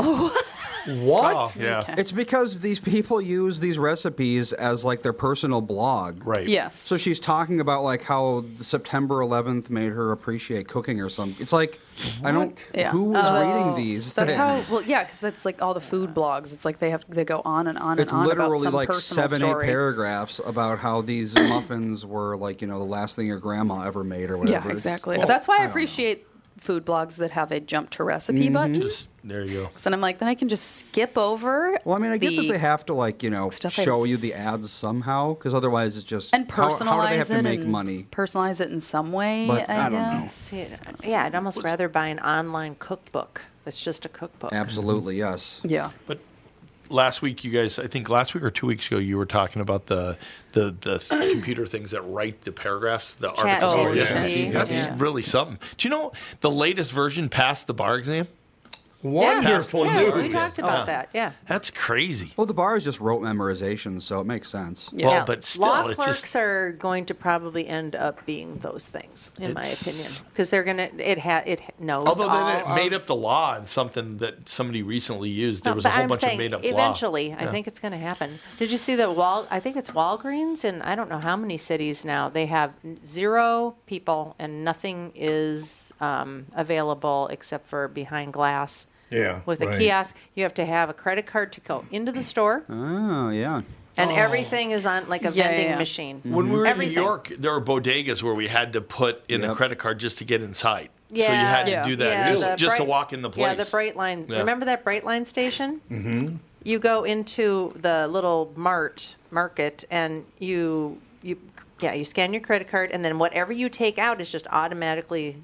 What? Yeah. Okay. It's because these people use these recipes as like their personal blog. Right. Yes. So she's talking about like how the September eleventh made her appreciate cooking or something. It's like, I don't, Yeah. who is Oh, reading that's- these That's things? how. Well, yeah, because that's like all the food blogs. It's like they have they go on and on It's and on about literally some like personal seven, story. eight paragraphs about how these muffins were like, you know, the last thing your grandma ever made or whatever. Yeah, It's- exactly. Well, That's why I, I don't know. appreciate food blogs that have a jump to recipe button. Just there you go. So I'm like, then I can just skip over. Well, I mean, I get the- that they have to like, you know, stuff I- show you the ads somehow, because otherwise it's just and how, personalize how do they have it to make and money? personalize it in some way. But I, I don't know. guess. See, yeah, I'd almost rather buy an online cookbook that's just a cookbook. Absolutely, yes. Yeah. But last week, you guys, I think last week or two weeks ago, you were talking about the the, the computer things that write the paragraphs, the Chat articles. Oh, Yeah. G P T, That's yeah. really something. Do you know the latest version passed the bar exam? Wonderful yeah, news. we talked about Yeah. that. Yeah. That's crazy. Well, the bar is just rote memorization, so it makes sense. Yeah. Well, Yeah. but still, law it's clerks just are going to probably end up being those things, in my It's- opinion, because they're gonna. It ha it knows. although all then it made of, up the law and something that somebody recently used. There No, was a but whole I'm bunch saying of made up law. eventually, I Yeah. think it's going to happen. Did you see that Wal? I think it's Walgreens, and I don't know how many cities now. They have n- zero people, and nothing is um, available except for behind glass. Yeah, With a right. kiosk, you have to have a credit card to go into the store, Oh, yeah. and everything is on like a Yeah, yeah, vending yeah. machine. When we were Everything. in New York, there were bodegas where we had to put in a Yep. credit card just to get inside. so you Yeah. had to Yeah. do that Yeah, just, the just to Bright- walk in the place. Yeah, the Brightline. Yeah. Remember that Brightline station? Mm-hmm. You go into the little mart market, and you you yeah you scan your credit card, and then whatever you take out is just automatically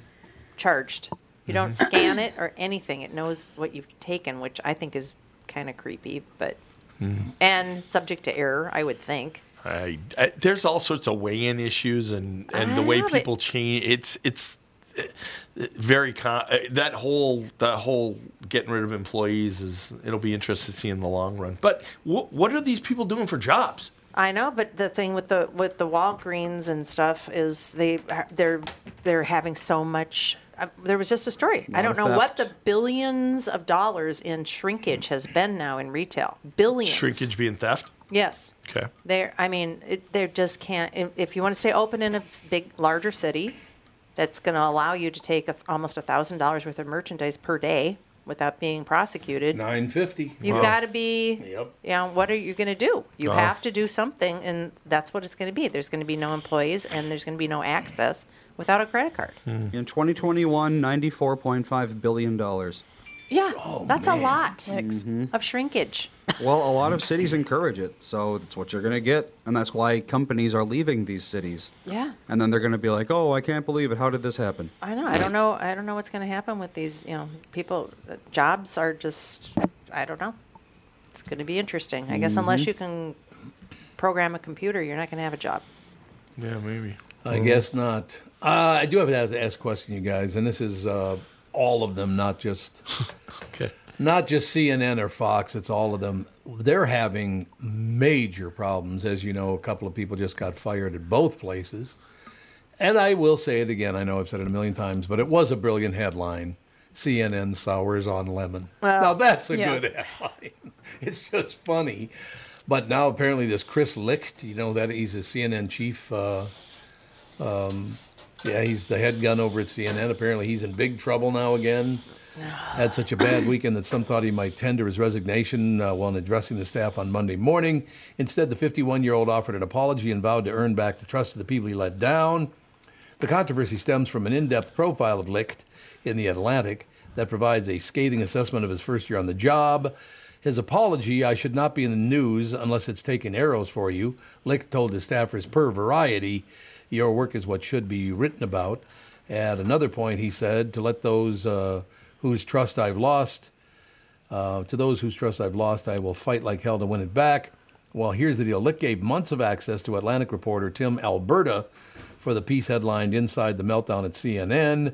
charged. You don't Mm-hmm. scan it or anything. It knows what you've taken, which I think is kind of creepy, but Mm-hmm. and subject to error, I would think. I, I, there's all sorts of weigh-in issues and, and the I way know, but- people change. It's it's uh, very con- uh, that whole that whole getting rid of employees is it'll be interesting to see in the long run. But wh- what are these people doing for jobs? I know, but the thing with the with the Walgreens and stuff is they they're they're having so much. Uh, there was just a story. I Lot don't of know what theft. the billions of dollars in shrinkage has been now in retail. Billions. Shrinkage being theft. Yes. Okay. They're. I mean, it, they just can't. If, if you want to stay open in a big, larger city, that's going to allow you to take a, almost a thousand dollars worth of merchandise per day without being prosecuted. nine fifty. You've got to be, Yep. you know, what are you going to do? You Oh. have to do something, and that's what it's going to be. There's going to be no employees, and there's going to be no access without a credit card. In twenty twenty-one, ninety-four point five billion dollars. Yeah, Oh, that's a lot Mm-hmm. of shrinkage. Well, a lot of cities encourage it, so that's what you're going to get. And that's why companies are leaving these cities. Yeah, And then they're going to be like, oh, I can't believe it. How did this happen? I know. I don't know. I don't know what's going to happen with these. You know, people. uh, Jobs are just. I don't know. It's going to be interesting. I guess unless you can program a computer, you're not going to have a job. Yeah, maybe. I guess not. Uh, I do have to ask, ask a question, you guys, and this is uh, all of them, not just Okay. not just C N N or Fox. It's all of them. They're having major problems, as you know. A couple of people just got fired at both places, and I will say it again. I know I've said it a million times, but it was a brilliant headline. C N N sours on lemon. now that's a yeah. good headline. It's just funny. But now apparently this Chris Licht, you know that he's a C N N chief. Uh, um, yeah, he's the head gun over at C N N. Apparently he's in big trouble now again. Had such a bad weekend that some thought he might tender his resignation uh, while addressing the staff on Monday morning. Instead, the fifty-one-year-old offered an apology and vowed to earn back the trust of the people he let down. The controversy stems from an in-depth profile of Licht in The Atlantic that provides a scathing assessment of his first year on the job. His apology, I should not be in the news unless it's taking arrows for you, Licht told his staffers per Variety. Your work is what should be written about. At another point, he said, to let those uh, whose trust I've lost, uh, to those whose trust I've lost, I will fight like hell to win it back. Well, here's the deal. Licht gave months of access to Atlantic reporter Tim Alberta for the piece headlined Inside the Meltdown at C N N.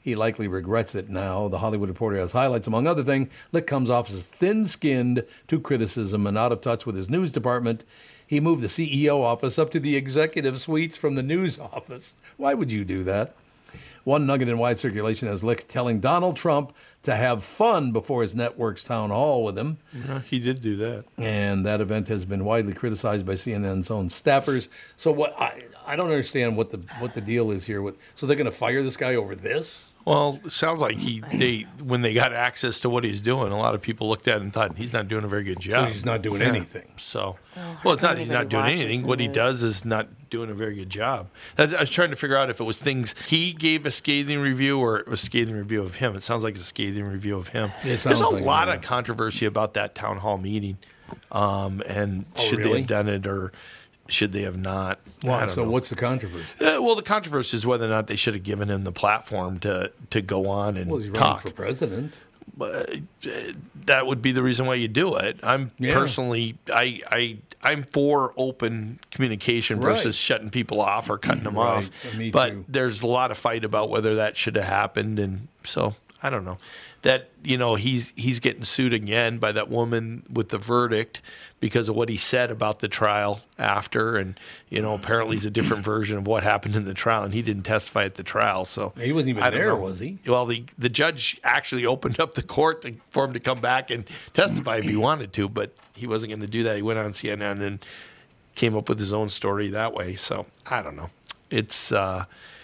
He likely regrets it now. The Hollywood Reporter has highlights, among other things. Licht comes off as thin-skinned to criticism and out of touch with his news department. He moved the C E O office up to the executive suites from the news office. Why would you do that? One nugget in wide circulation has Licht telling Donald Trump to have fun before his network's town hall with him. Yeah, he did do that. And that event has been widely criticized by C N N's own staffers. So what I I don't understand what the what the deal is here. With so they're going to fire this guy over this? Well, it sounds like he they when they got access to what he's doing, a lot of people looked at it and thought he's not doing a very good So job. he's not doing anything. So, Oh, well, it's not hardly he's not anybody doing watches anything. the What he news. does is not doing a very good job. That's, I was trying to figure out if it was things he gave a scathing review or it was a scathing review of him. It sounds like it's a scathing review of him. It There's sounds a like it, lot yeah. of controversy about that town hall meeting, um, and Oh, should they really? have done it or should they have not? I Why? don't So know. what's the controversy? Uh, well, the controversy is whether or not they should have given him the platform to, to go on and Well, he's running talk. for president. But uh, that would be the reason why you do it. I'm Yeah. personally, I, I, I'm for open communication Right. versus shutting people off or cutting them Right. off. Me but too. there's a lot of fight about whether that should have happened, and so I don't know. That you know he's he's getting sued again by that woman with the verdict because of what he said about the trial after, and you know apparently he's a different version of what happened in the trial, and he didn't testify at the trial, so He wasn't even I don't there, know. was he? Well, the the judge actually opened up the court to, for him to come back and testify if he wanted to, but he wasn't going to do that. He went on C N N and came up with his own story that way. So I don't know. It's uh,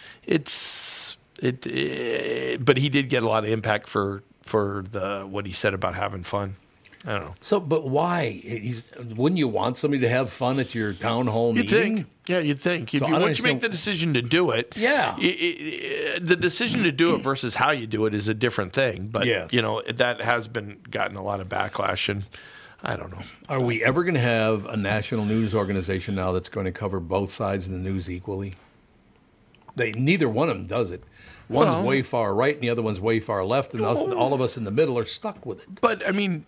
it's it, it, but he did get a lot of impact for for the what he said about having fun. I don't know. So, but why? He's, wouldn't you want somebody to have fun at your town hall You'd meeting? think, yeah, you'd think. If So you I don't once you make understand- the decision to do it, Yeah. i- i- i- the decision to do it versus how you do it is a different thing. But Yes. you know that has been gotten a lot of backlash, and I don't know. Are we ever going to have a national news organization now that's going to cover both sides of the news equally? They neither one of them does it. One's Well- way far right, and the other one's way far left, and all, all of us in the middle are stuck with it. But I mean,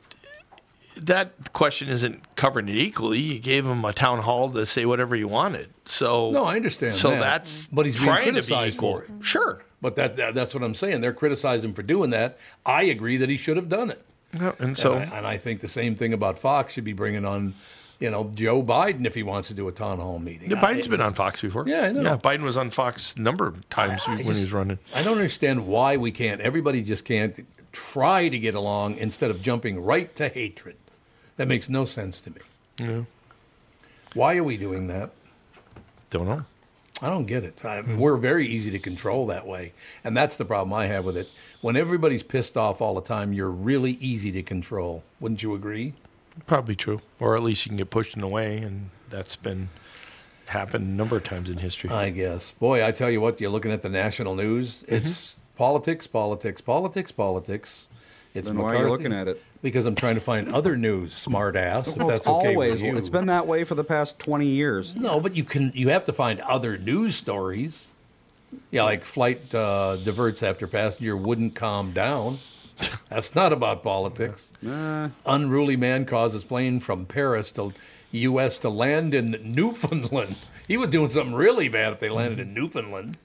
that question isn't covering it equally. You gave him a town hall to say whatever you wanted. So No, I understand So that. that's But he's being trying to be criticized equal. for it. Sure. But that, that that's what I'm saying. They're criticizing him for doing that. I agree that he should have done it. And so and, I, and I think the same thing about Fox should be bringing on, you know, Joe Biden if he wants to do a town hall meeting. yeah, Biden's I, been on Fox before. Yeah, I know. Yeah, Biden was on Fox a number of times I when he just- was running. I don't understand why we can't. Everybody just can't try to get along instead of jumping right to hatred. That makes no sense to me. Yeah. Why are we doing that? Don't know. I don't get it. I, We're very easy to control that way. And that's the problem I have with it. When everybody's pissed off all the time, you're really easy to control. Wouldn't you agree? Probably true. Or at least you can get pushed in the way, and that's been happened a number of times in history. I guess. Boy, I tell you what, you're looking at the national news, it's politics, politics, politics, politics. It's Then why are you McCarthy. looking at it? Because I'm trying to find other news, smart ass, if Well, that's it's okay always with you. it's been that way for the past twenty years. No, but you can. You have to find other news stories. Yeah, like flight uh, diverts after passenger wouldn't calm down. That's not about politics. Nah. Unruly man causes plane from Paris to U S to land in Newfoundland. He was doing something really bad if they landed in Newfoundland.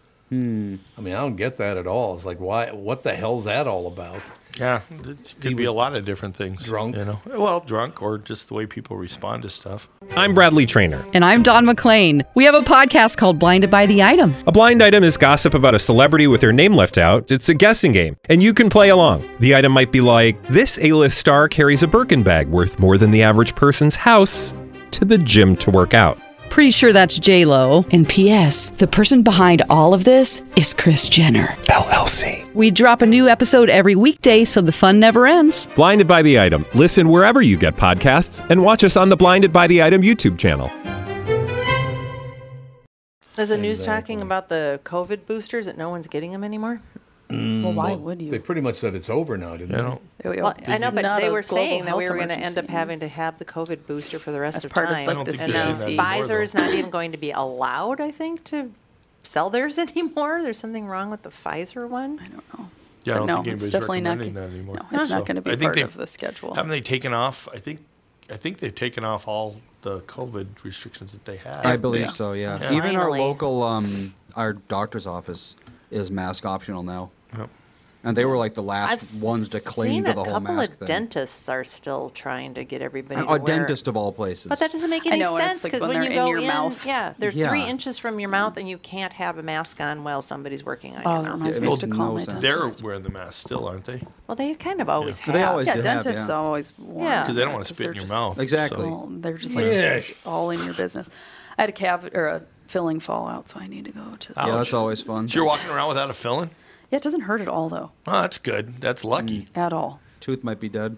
Hmm. I mean, I don't get that at all. It's like, why? What the hell's that all about? Yeah, it could be a lot of different things. Drunk? You know, well, drunk or just the way people respond to stuff. I'm Bradley Trainer. And I'm Don McClain. We have a podcast called Blinded by the Item. A blind item is gossip about a celebrity with their name left out. It's a guessing game, and you can play along. The item might be like, this A-list star carries a Birkin bag worth more than the average person's house to the gym to work out. Pretty sure that's J-Lo. And P S the person behind all of this is Kris Jenner, L L C. We drop a new episode every weekday so the fun never ends. Blinded by the Item. Listen wherever you get podcasts, and watch us on the Blinded by the Item YouTube channel. Is the news talking about the COVID boosters that no one's getting them anymore? Well, why would They you? pretty much said it's over now, didn't You they? know, Well, I know, but Not they a were global saying that we health were going to end up emergency. having to have the COVID booster for the rest As of part of, time. like, I don't the think and they're now saying that anymore, Pfizer is though. not even going to be allowed, I think, to sell theirs anymore. There's something wrong with the Pfizer one. I don't know. yeah, I But don't no, think it's anybody's definitely not. recommending gonna- that anymore. No, it's So, not going to be I think part they've- of the schedule. Haven't they taken off? I think, I think they've taken off all the COVID restrictions that they had. I believe Yeah. so. Yeah. Yeah. Even our Finally. local, um, our doctor's office is mask optional now. And they were like the last I've ones to cling seen to the a whole couple mask of thing. dentists are still trying to get everybody And to a wear- dentist of all places. But that doesn't make I any know, and sense it's like because when when, you they're in go your in, mouth. yeah, they're Yeah. three inches from your mouth, and you can't have a mask on while somebody's working on Oh, your that mouth. reminds it me. I have makes to call no my sense. They're dentist. wearing the mask still, aren't they? Well, they kind of always have. They always Yeah, did have, dentists yeah. always warn. Yeah. Because they don't want to because spit in they're your just mouth. Exactly. all- they're just like Yes. all in your business. I had a cavity or a filling fall out, so I need to go to. The Yeah, that's always fun. So you're walking around without a filling? Yeah, it doesn't hurt at all though. Oh, that's good. That's lucky. At all. Tooth might be dead.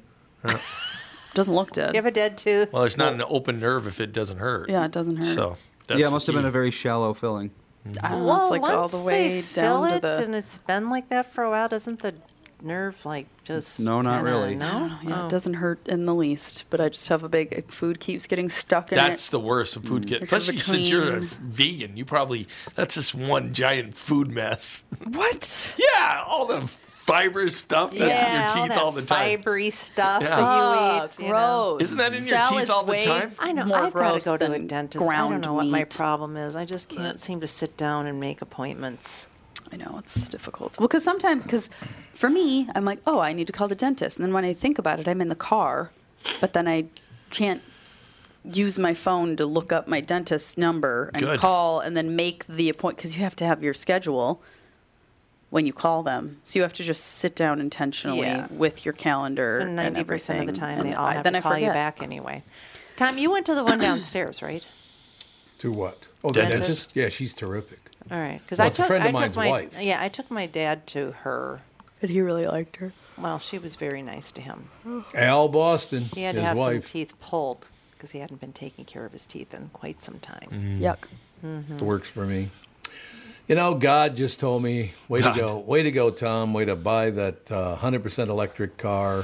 Doesn't look dead. Do you have a dead tooth? Well, there's not an open nerve if it doesn't hurt. Yeah, it doesn't hurt. So that's yeah, it must the have been key. a very shallow filling. I don't know, well, it's like all once the way they fill down to it the. and it's been like that for a while, doesn't the nerve like just? No, not kinda- really. No, Yeah, Oh. it doesn't hurt in the least, but I just have a big food keeps getting stuck in That's it. the worst. If food get, Like in especially since you're a between- vegan, you probably that's just one giant food mess. What? Yeah, all the fibrous stuff that's yeah, in your teeth all, all, that the time. fibery stuff Yeah. that you Oh, eat. you know. gross. Isn't that in your teeth Salad's all the way time? I know. More I've got gross to go to a than dentist. I ground don't know what my meat. problem is. I just can't seem to sit down and make appointments. I know it's difficult. Well, because sometimes, because for me, I'm like, oh, I need to call the dentist, and then when I think about it, I'm in the car, but then I can't use my phone to look up my dentist's number and Good. call, and then make the appointment because you have to have your schedule when you call them. So you have to just sit down intentionally Yeah. with your calendar. And ninety and percent of the everything, time, they and all I- have then to I call you forget. back anyway. Tom, you went to the one downstairs, right? To what? Oh, the Dentist? dentist? Yeah, she's terrific. All right, because Well, I it's a took friend of I took mine's my wife. yeah I took my dad to her. And he really liked her. Well, she was very nice to him. Al Boston, He had to his have wife. some teeth pulled because he hadn't been taking care of his teeth in quite some time. Mm. Yuck. It works for me. You know, God just told me, way God. to go, way to go, Tom, way to buy that uh, one hundred percent electric car.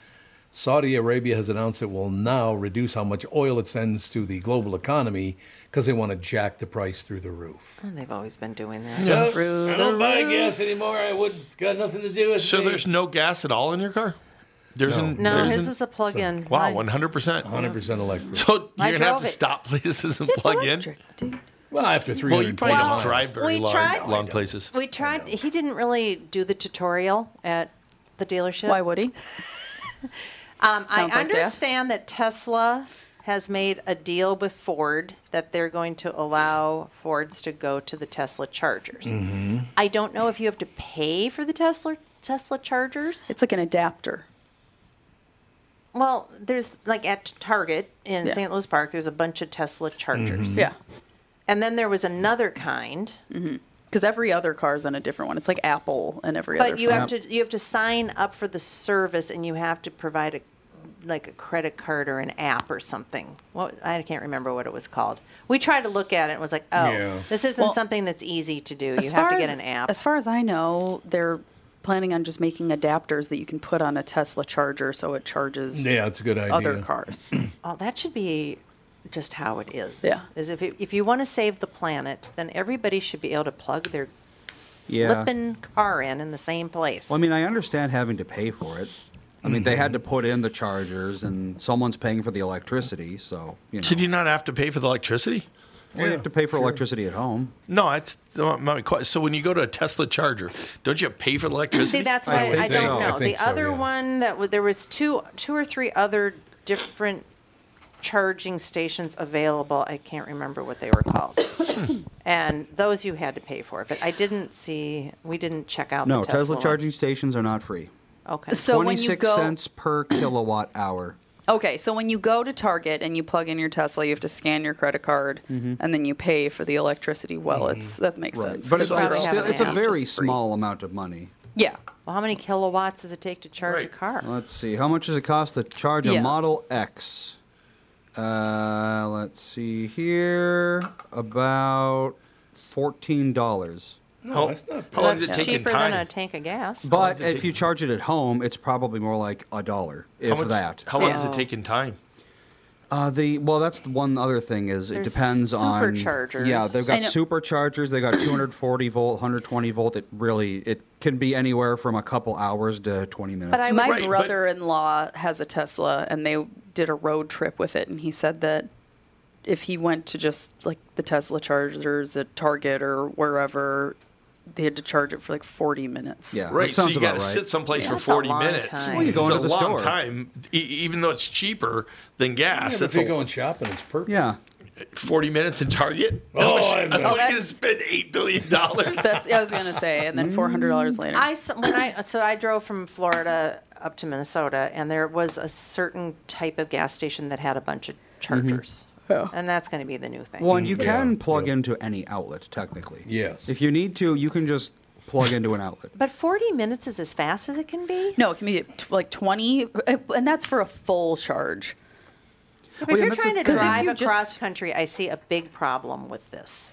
Saudi Arabia has announced it will now reduce how much oil it sends to the global economy because they want to jack the price through the roof. And they've always been doing that. So, Through I don't the buy roof. gas anymore. I would got nothing to do with So me. there's no gas at all in your car? There's No. an, No, there's his an- is a plug-in. Wow, Mine- one hundred percent. one hundred percent electric. So you're I going to have drove to it. stop places and It's plug electric, dude. Well, after three in? Well, hundred you probably twenty don't miles. drive very we long, tried- long places. We tried. He didn't really do the tutorial at the dealership. Why would he? Um, I Sounds like death. understand that Tesla has made a deal with Ford that they're going to allow Fords to go to the Tesla chargers. Mm-hmm. I don't know if you have to pay for the Tesla Tesla chargers. It's like an adapter. Well, there's like at Target in Yeah. Saint Louis Park, there's a bunch of Tesla chargers. Yeah. And then there was another kind, Because every other car is on a different one. It's like Apple and every other but you phone. have to you have to sign up for the service and you have to provide a like a credit card or an app or something. Well, I can't remember what it was called. We tried to look at it and it was like, oh, Yeah. this isn't Well, something that's easy to do. You As have far to get as- an app. As far as I know, they're planning on just making adapters that you can put on a Tesla charger so it charges Yeah, it's a good idea. other cars. Oh, that should be just how it is. Yeah. Is if it, if you want to save the planet, then everybody should be able to plug their Yeah. flipping car in in the same place. Well, I mean, I understand having to pay for it. I mean, they had to put in the chargers, and someone's paying for the electricity, so you know. So do you not have to pay for the electricity? Well, you have to pay for electricity at home. No, it's my question. So when you go to a Tesla charger, don't you have to pay for the electricity? See, that's I why I, think don't so. I know. think the so, other yeah. one that w- there was two, two or three other different charging stations available. I can't remember what they were called, and those you had to pay for. But I didn't see. We didn't check out. No, the Tesla, Tesla one. charging stations are not free. Okay. So when you twenty-six go, cents per kilowatt hour. okay, so when you go to Target and you plug in your Tesla, you have to scan your credit card, and then you pay for the electricity. Well, it's that makes sense. But it's, 'cause probably it's, have still, an it's a app, very just free. small amount of money. Yeah. Well, how many kilowatts does it take to charge a Right. car? Let's see. How much does it cost to charge a Yeah. Model X? Uh, let's see here. About fourteen dollars. No, that's not How bad. long does it That's take in cheaper time? than a tank of gas. But does it if take? you charge it at home, it's probably more like a dollar, if How much- that. How long does Yeah. it take in time? Uh, the well, that's the one other thing is it There's depends on. superchargers. Yeah, they've I got know. superchargers. They got two hundred forty volt, one hundred twenty volt. It really it can be anywhere from a couple hours to twenty minutes. But I My Right, but- brother-in-law has a Tesla, and they did a road trip with it, and he said that if he went to just like the Tesla chargers at Target or wherever, they had to charge it for like forty minutes. Yeah, Right, that so sounds you got about to right. sit someplace for That's a forty long minutes. time. Well, you go it's into a the long store. time, e- even though it's cheaper than Yeah, gas. but it's if you're a- going shopping, it's perfect. Yeah. forty minutes in Target. Oh, how much, I'm- how Oh, are you going to that's- spend eight billion dollars? That's I was gonna say, and then four hundred dollars later. I s- when I so I drove from Florida up to Minnesota, and there was a certain type of gas station that had a bunch of chargers, and that's going to be the new thing. Well, and you Yeah, can plug yeah. into any outlet, technically. Yes. If you need to, you can just plug into an outlet. But forty minutes is as fast as it can be. no, it can be t- like twenty, uh, and that's for a full charge. If Well, yeah, you're that's trying the- to 'Cause if drive you across just- country, I see a big problem with this.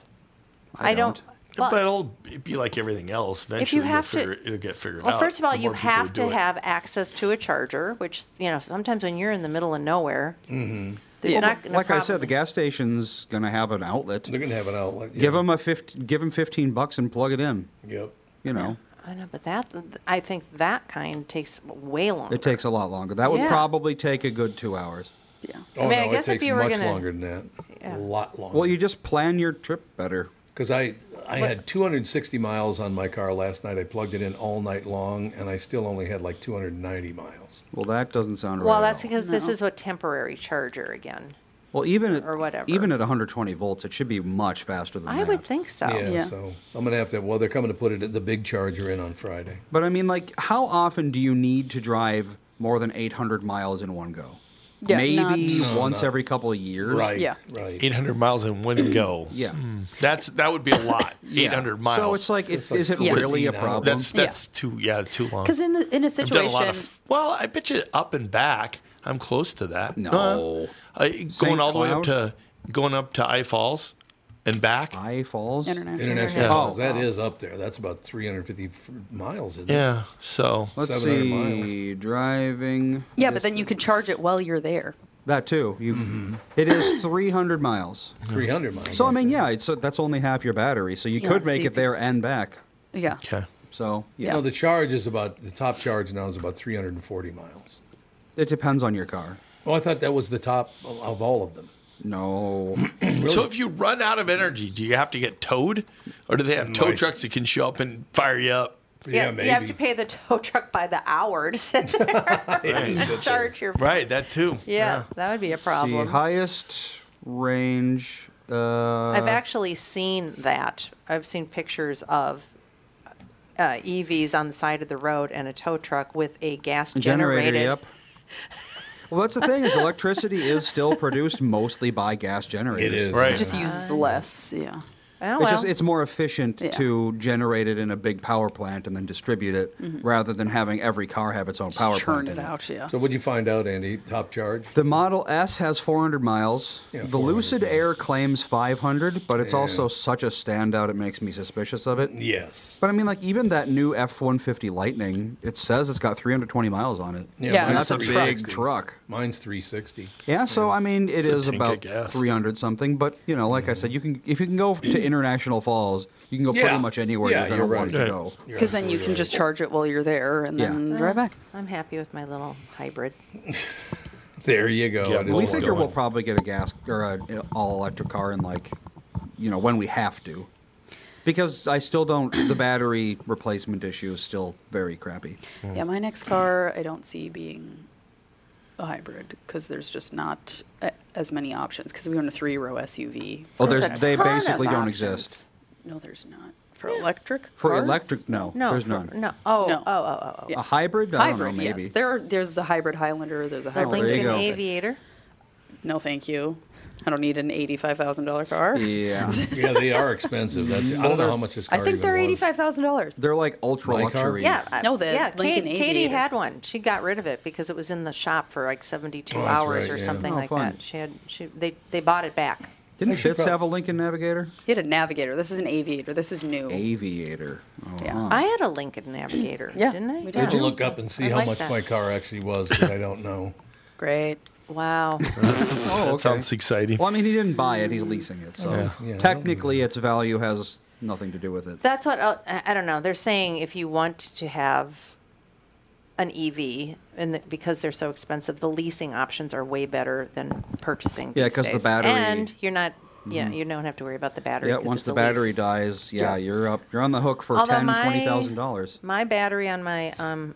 I don't. Well, but it'll be like everything else. Eventually, have you'll to- figure, it'll get figured Well, out. first of all, The you more people have do to it. have access to a charger, which, you know, sometimes when you're in the middle of nowhere, Mm-hmm. there's Yeah. not gonna Like I said, problem- the gas station's going to have an outlet. They're going to have an outlet. Yeah. Give them a fifty, give them fifteen bucks and plug it in. Yep. You know, I know, but that I think that kind takes way longer. it takes a lot longer. That would Yeah. probably take a good two hours. Yeah. Oh, mean, I no, guess it if takes you were much gonna- longer than that. Yeah. A lot longer. Well, you just plan your trip better. Because I, I had two hundred sixty miles on my car last night. I plugged it in all night long, and I still only had like two hundred ninety miles. Well, that doesn't sound right. Well, at that's all. because this is a temporary charger again. Well, even at, or whatever. even at one hundred twenty volts, it should be much faster than I that. would think so. Yeah, Yeah. so I'm going to have to, well, they're coming to put it, the big charger in on Friday. But I mean, like, how often do you need to drive more than eight hundred miles in one go? Yeah, Maybe not- No, once no. every couple of years. Right, Yeah. right. eight hundred miles in one go. Yeah. That's that would be a lot. Yeah. eight hundred miles. So it's like, it, like is it Yeah. really a fifteen hours. problem? that's that's too yeah too long. Because in the in a I've done a situation, lot of. Well, I bet you up and back. I'm close to that. No. Uh, I, going all the way up Cloud? to going up to I Falls and back. I Falls? international. International Yeah. Falls, that Oh. is up there. That's about three hundred fifty f- miles, isn't it? Yeah. So Let's seven hundred see. Driving. Yeah, but then you can charge it while you're there. That too. You. Mm-hmm. It is three hundred miles. three hundred miles. So I mean, okay. yeah, it's, that's only half your battery. So you Yeah, could so make you it there and back. Yeah. okay. So yeah, No, the charge is about, the top charge now is about three hundred forty miles. it depends on your car. Oh, I thought that was the top of, of all of them. No. So if you run out of energy, do you have to get towed, or do they have tow Nice. trucks that can show up and fire you up? Yeah, You maybe. have to pay the tow truck by the hour to sit there and charge your. Right. That too. Yeah, that would be a The problem. highest range. Uh, I've actually seen that. I've seen pictures of uh, E Vs on the side of the road and a tow truck with a gas generator. generated. Yep. Well, that's the thing is electricity is still produced mostly by gas generators. It is. Right. It just uses less. Yeah. Oh, It's well. just it's more efficient Yeah. to generate it in a big power plant and then distribute it rather than having every car have its own Just power churn plant it in out. Yeah. So what'd you find out, Andy? Top charge? The Model S has four hundred miles. Yeah, the four hundred, Lucid yeah. Air claims five hundred, but it's Yeah. also such a standout it makes me suspicious of it. Yes. But I mean, like even that new F one fifty Lightning, it says it's got three hundred twenty miles on it. Yeah, Yeah, and mine's that's a that's a big truck. truck. Mine's three sixty. Yeah, so I mean, it It's a is tank of about gas. three hundred something. But you know, like I said, you can if you can go to International Falls, you can go Yeah. pretty much anywhere Yeah, you're going to you're want right. to go. Because then you can just charge it while you're there and Yeah. then drive back. I'm happy with my little hybrid. There you go. Yeah, It is well, We one figure going. we'll probably get a gas or an all electric car in like, you know, when we have to. Because I still don't. The battery replacement issue is still very crappy. Yeah, my next car I don't see being a hybrid because there's just not a, as many options because we own a three-row S U V. Oh, There's there's a they ton of basically don't options. exist. No, there's not. For electric For cars? electric, no, No, there's for- none. No. Oh, No. oh, oh, oh, oh. Yeah. A hybrid? I Hybrid, don't know, maybe. yes. There are, there's the hybrid Highlander. There's a A hybrid. there you Lincoln go. Aviator. No, thank you. I don't need an eighty-five thousand dollars car. Yeah, Yeah, they are expensive. That's. I don't know how much this car I think even they're was. eighty-five thousand dollars. they're like ultra My car? luxury. Yeah. I- No, the yeah, Lincoln Kate, Katie Aviator. had one. She got rid of it because it was in the shop for like seventy-two Oh, that's hours right, or yeah. something Oh, like fun. that. She had she they they bought it back. Didn't I should Fitz prob- have a Lincoln Navigator? You had a Navigator. This is an Aviator. This is new. Aviator. Oh, Yeah. huh. I had a Lincoln Navigator, Yeah, didn't I? we I did. had to look up and see I how like much that. my car actually was, but I don't know. Great. Wow. Oh, That okay. sounds exciting. Well, I mean, he didn't buy it; he's leasing it. So Yeah. Yeah, I technically, its value has nothing to do with it. That's what uh, I I don't know. They're saying if you want to have an E V, and the, because they're so expensive, the leasing options are way better than purchasing. Yeah, these 'cause the days. battery- and you're not Yeah, you don't have to worry about the battery. Yeah, 'cause once it's the a battery lease. dies, yeah, Yeah. you're up. You're on the hook for Although ten, my- twenty thousand dollars. My battery on my um,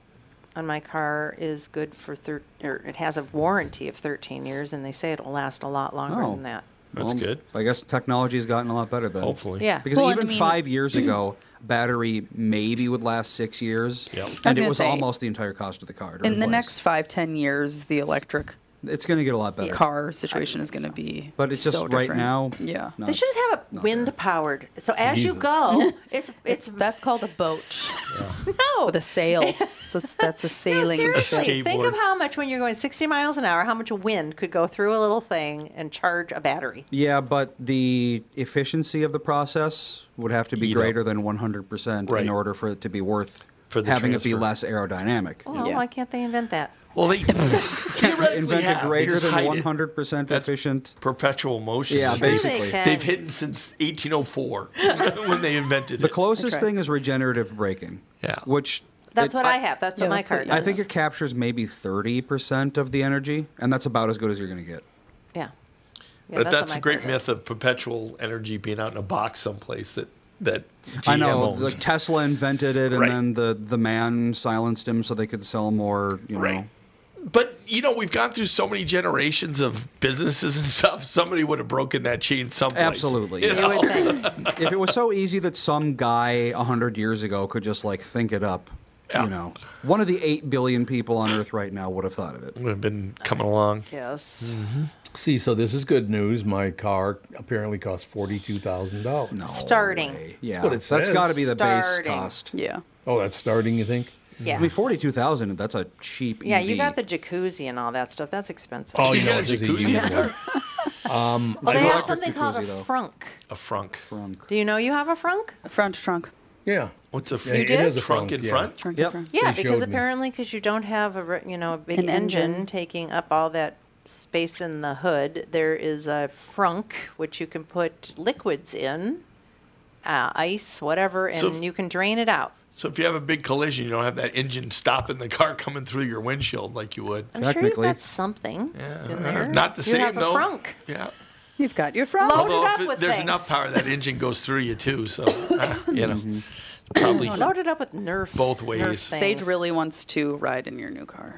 on my car is good for thir- or it has a warranty of thirteen years, and they say it'll last a lot longer Oh. than that. That's good. I guess technology has gotten a lot better then. Hopefully. Yeah. Because Well, and even I mean- five years ago, battery maybe would last six years, Yep. I was and it gonna was say, almost the entire cost of the car. to In the replace. next five, ten years, the electric it's going to get a lot better. car situation is going to be But it's just so right different. now. Yeah. not- They should just have it wind powered. So as you Jesus. go, it's It's it's that's called a boat no. with a sail. So it's, that's a No, sailing seriously, ship. think of Skateboard. how much when you're going sixty miles an hour, how much wind could go through a little thing and charge a battery. Yeah, but the efficiency of the process would have to be Eat up. greater than one hundred percent Right. in order for it to be worth For the having it be transfer. less aerodynamic. Well, Yeah. why can't they invent that? Well, they theoretically Invent have. a They greater just hide than it. one hundred percent That's efficient. Perpetual motion. Yeah, that they- basically. They can. They've hidden since eighteen oh four when they invented The it. closest That's right. thing is regenerative braking. Yeah. Which That's it- what I, have. That's Yeah, what my that's car what- does. I think it captures maybe thirty percent of the energy, and that's about as good as you're going to get. yeah. Yeah, But what that's my a great car myth of perpetual energy being out in a box someplace that that G I M know, owns. like Tesla invented it, and Right. then the, the man silenced him so they could sell more, you know. Right. But you know, we've gone through so many generations of businesses and stuff. Somebody would have broken that chain someplace. Absolutely. You does. know? You would think. If it was so easy that some guy a hundred years ago could just like think it up, Yeah. you know, one of the eight billion people on Earth right now would have thought of it. Would have been coming along. Yes. See, so this is good news. My car apparently costs forty-two thousand dollars. No Starting. way. Yeah, what it that's says. got to be the base Starting. cost. Yeah. Oh, that's starting, you think? Yeah. I mean, forty-two thousand. That's a cheap. yeah, E V. you got the jacuzzi and all that stuff. That's expensive. Oh, You you got know, a just a jacuzzi in unit. there? well, they I have like something called a jacuzzi, though. frunk. A frunk. Frunk. Do you know you have a frunk? Front trunk. Yeah. What's a Yeah, frunk? it is a Trunk in yeah. front? Trunk Yep. front. Yeah, They because showed me. apparently, because you don't have a re- you know a big An engine, engine. taking up all that space in the hood, there is a frunk which you can put liquids in, uh, ice, whatever, and So if- you can drain it out. So if you have a big collision, you don't have that engine stopping the car coming through your windshield like you would. I'm sure you've Technically. got something in there. Not the you same have though. a frunk. Yeah. You've got your front. Load it Although up if with there's things. enough power, that engine goes through you too. So uh, you know, probably Load it up with Nerf. Both Nerf ways. things. Sage really wants to ride in your new car.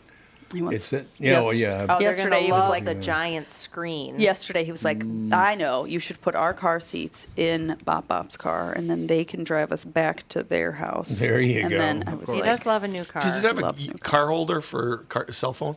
He wants. It's, yeah, well, Yes. yeah. Oh, they're Yesterday gonna he was love like- the giant screen. Yesterday he was like, I know, you should put our car seats in Bop Bop's car, and then they can drive us back to their house. There you and go. then I was He like, does love a new car. Does it have a loves new car cars. holder for car, cell phone?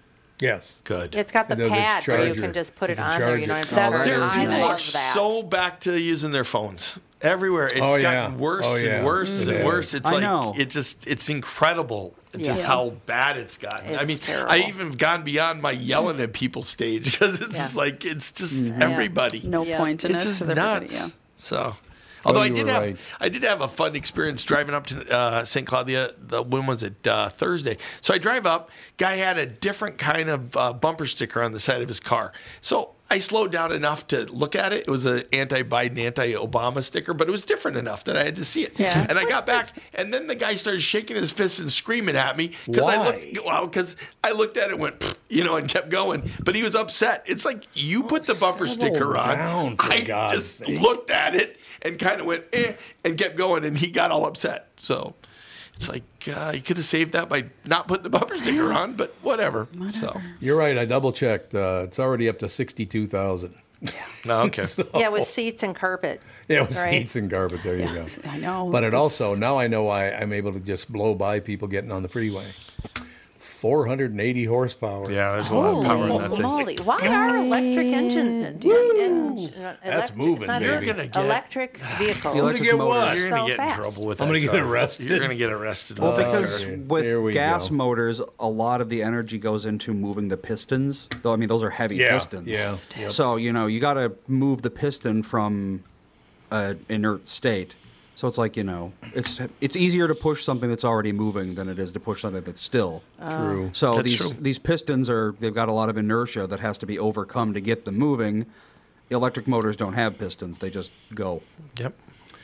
Yes. Good. It's got the It does, it's pad where you charger. can just put You it can on there. charge You don't it. have to That's charge There, it. That's I people love are that. so back to using their phones everywhere. It's Oh, yeah. gotten worse Oh, yeah. and worse It and is. worse. It's I like know. it just it's incredible just Yeah. how bad it's gotten. I It's mean, terrible. I even have gone beyond my yelling at people stage because it's just Yeah. like it's just everybody. no Yeah. point in It's it. just 'cause everybody- nuts. yeah. So, although I you did were have, right. I did have a fun experience driving up to uh, Saint Claudia. The when was it? Uh, Thursday. So I drive up. Guy had a different kind of uh, bumper sticker on the side of his car. So I slowed down enough to look at it. It was an anti-Biden, anti-Obama sticker, but it was different enough that I had to see it. Yeah. And I got back, and then the guy started shaking his fists and screaming at me because I Why? looked. Well, because I looked at it, and went, "Pfft," you know, and kept going. But he was upset. It's like you put the bumper settle sticker on. down, for I God's just sake. looked at it and kind of went eh, and kept going, and he got all upset. So it's like uh, you could have saved that by not putting the bumper sticker on, but whatever. So You're right. I double checked. Uh, it's already up to sixty-two thousand. no, okay. Yeah, with seats and carpet. Yeah, with Right. seats and carpet. There you go. I know. But it That's- also, now I know why I'm able to just blow by people getting on the freeway. four hundred eighty horsepower. Yeah, there's a lot of power in that Holy thing. moly! Why are electric engines? Uh, That's elect- moving, it's not baby. electric- You're gonna get- Electric vehicles. Electric You're gonna get motors. what? You're gonna So get fast. in trouble with I'm that. gonna get car. arrested. You're gonna get arrested. Well, with that because car. There with we gas go. motors, a lot of the energy goes into moving the pistons. Though I mean, those are heavy Yeah, pistons. yeah, yep. So you know, you got to move the piston from an inert state. So it's like you know, it's it's easier to push something that's already moving than it is to push something that's still. True. So That's these true. these pistons are they've got a lot of inertia that has to be overcome to get them moving. Electric motors don't have pistons; they just go. Yep.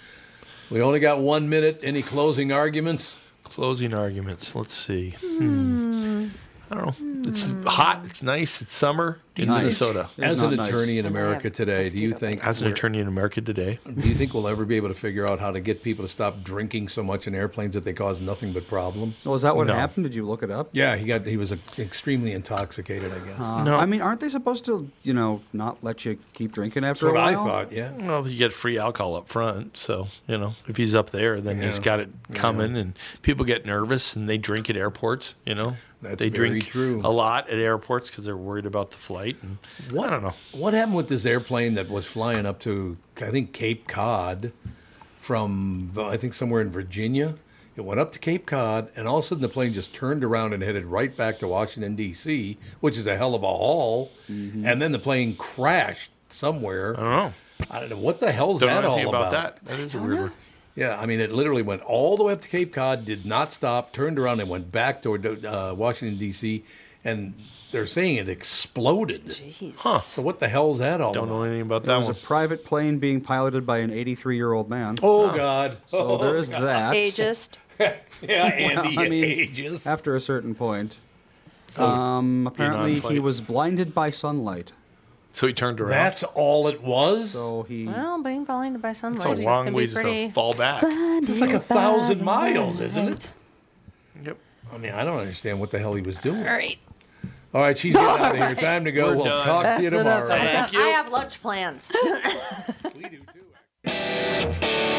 We only got one minute. Any closing arguments? Closing arguments. Let's see. Hmm. I don't know. It's hot. It's nice. It's summer in Nice. Minnesota. It's As an not nice. attorney in And they America have today, do you mosquito think As an we're- attorney in America today, do you think we'll ever be able to figure out how to get people to stop drinking so much in airplanes that they cause nothing but problems? So is that what No. happened? Did you look it up? Yeah, he got he was uh, extremely intoxicated, I guess. Uh, No. I mean, aren't they supposed to, you know, not let you keep drinking after That's what a I while? thought. Yeah. well, you get free alcohol up front. So, you know, if he's up there, then he's Yeah. got it coming. And people get nervous and they drink at airports, you know. That's they very drink true. a lot at airports because they're worried about the flight. And I don't know. What happened with this airplane that was flying up to, I think, Cape Cod from, I think, somewhere in Virginia? It went up to Cape Cod, and all of a sudden the plane just turned around and headed right back to Washington, D C, which is a hell of a haul. And then the plane crashed somewhere. I don't know. I don't know. What the hell's Don't that know all anything about? about that. That is a weird one. Yeah, I mean, it literally went all the way up to Cape Cod, did not stop, turned around, and went back toward uh, Washington, D C, and they're saying it exploded. Jeez. So what the hell's that all Don't about? know anything about There that was a one. private plane being piloted by an eighty-three-year-old man. Oh, God. So there is that. Ageist. Yeah, Andy, I mean, ages. after a certain point. um, apparently, he non-flight. was blinded by sunlight. So he turned around. That's all it was? So he. Well, being blinded by sunlight. That's a is long gonna way be just pretty... to fall back. It's like a thousand miles, isn't it? Yep. I mean, I don't understand what the hell he was doing. All right. All right, she's getting out of here. Time to go. We're We'll done. talk to you That's enough. tomorrow. Thank you. I have lunch plans. We do too.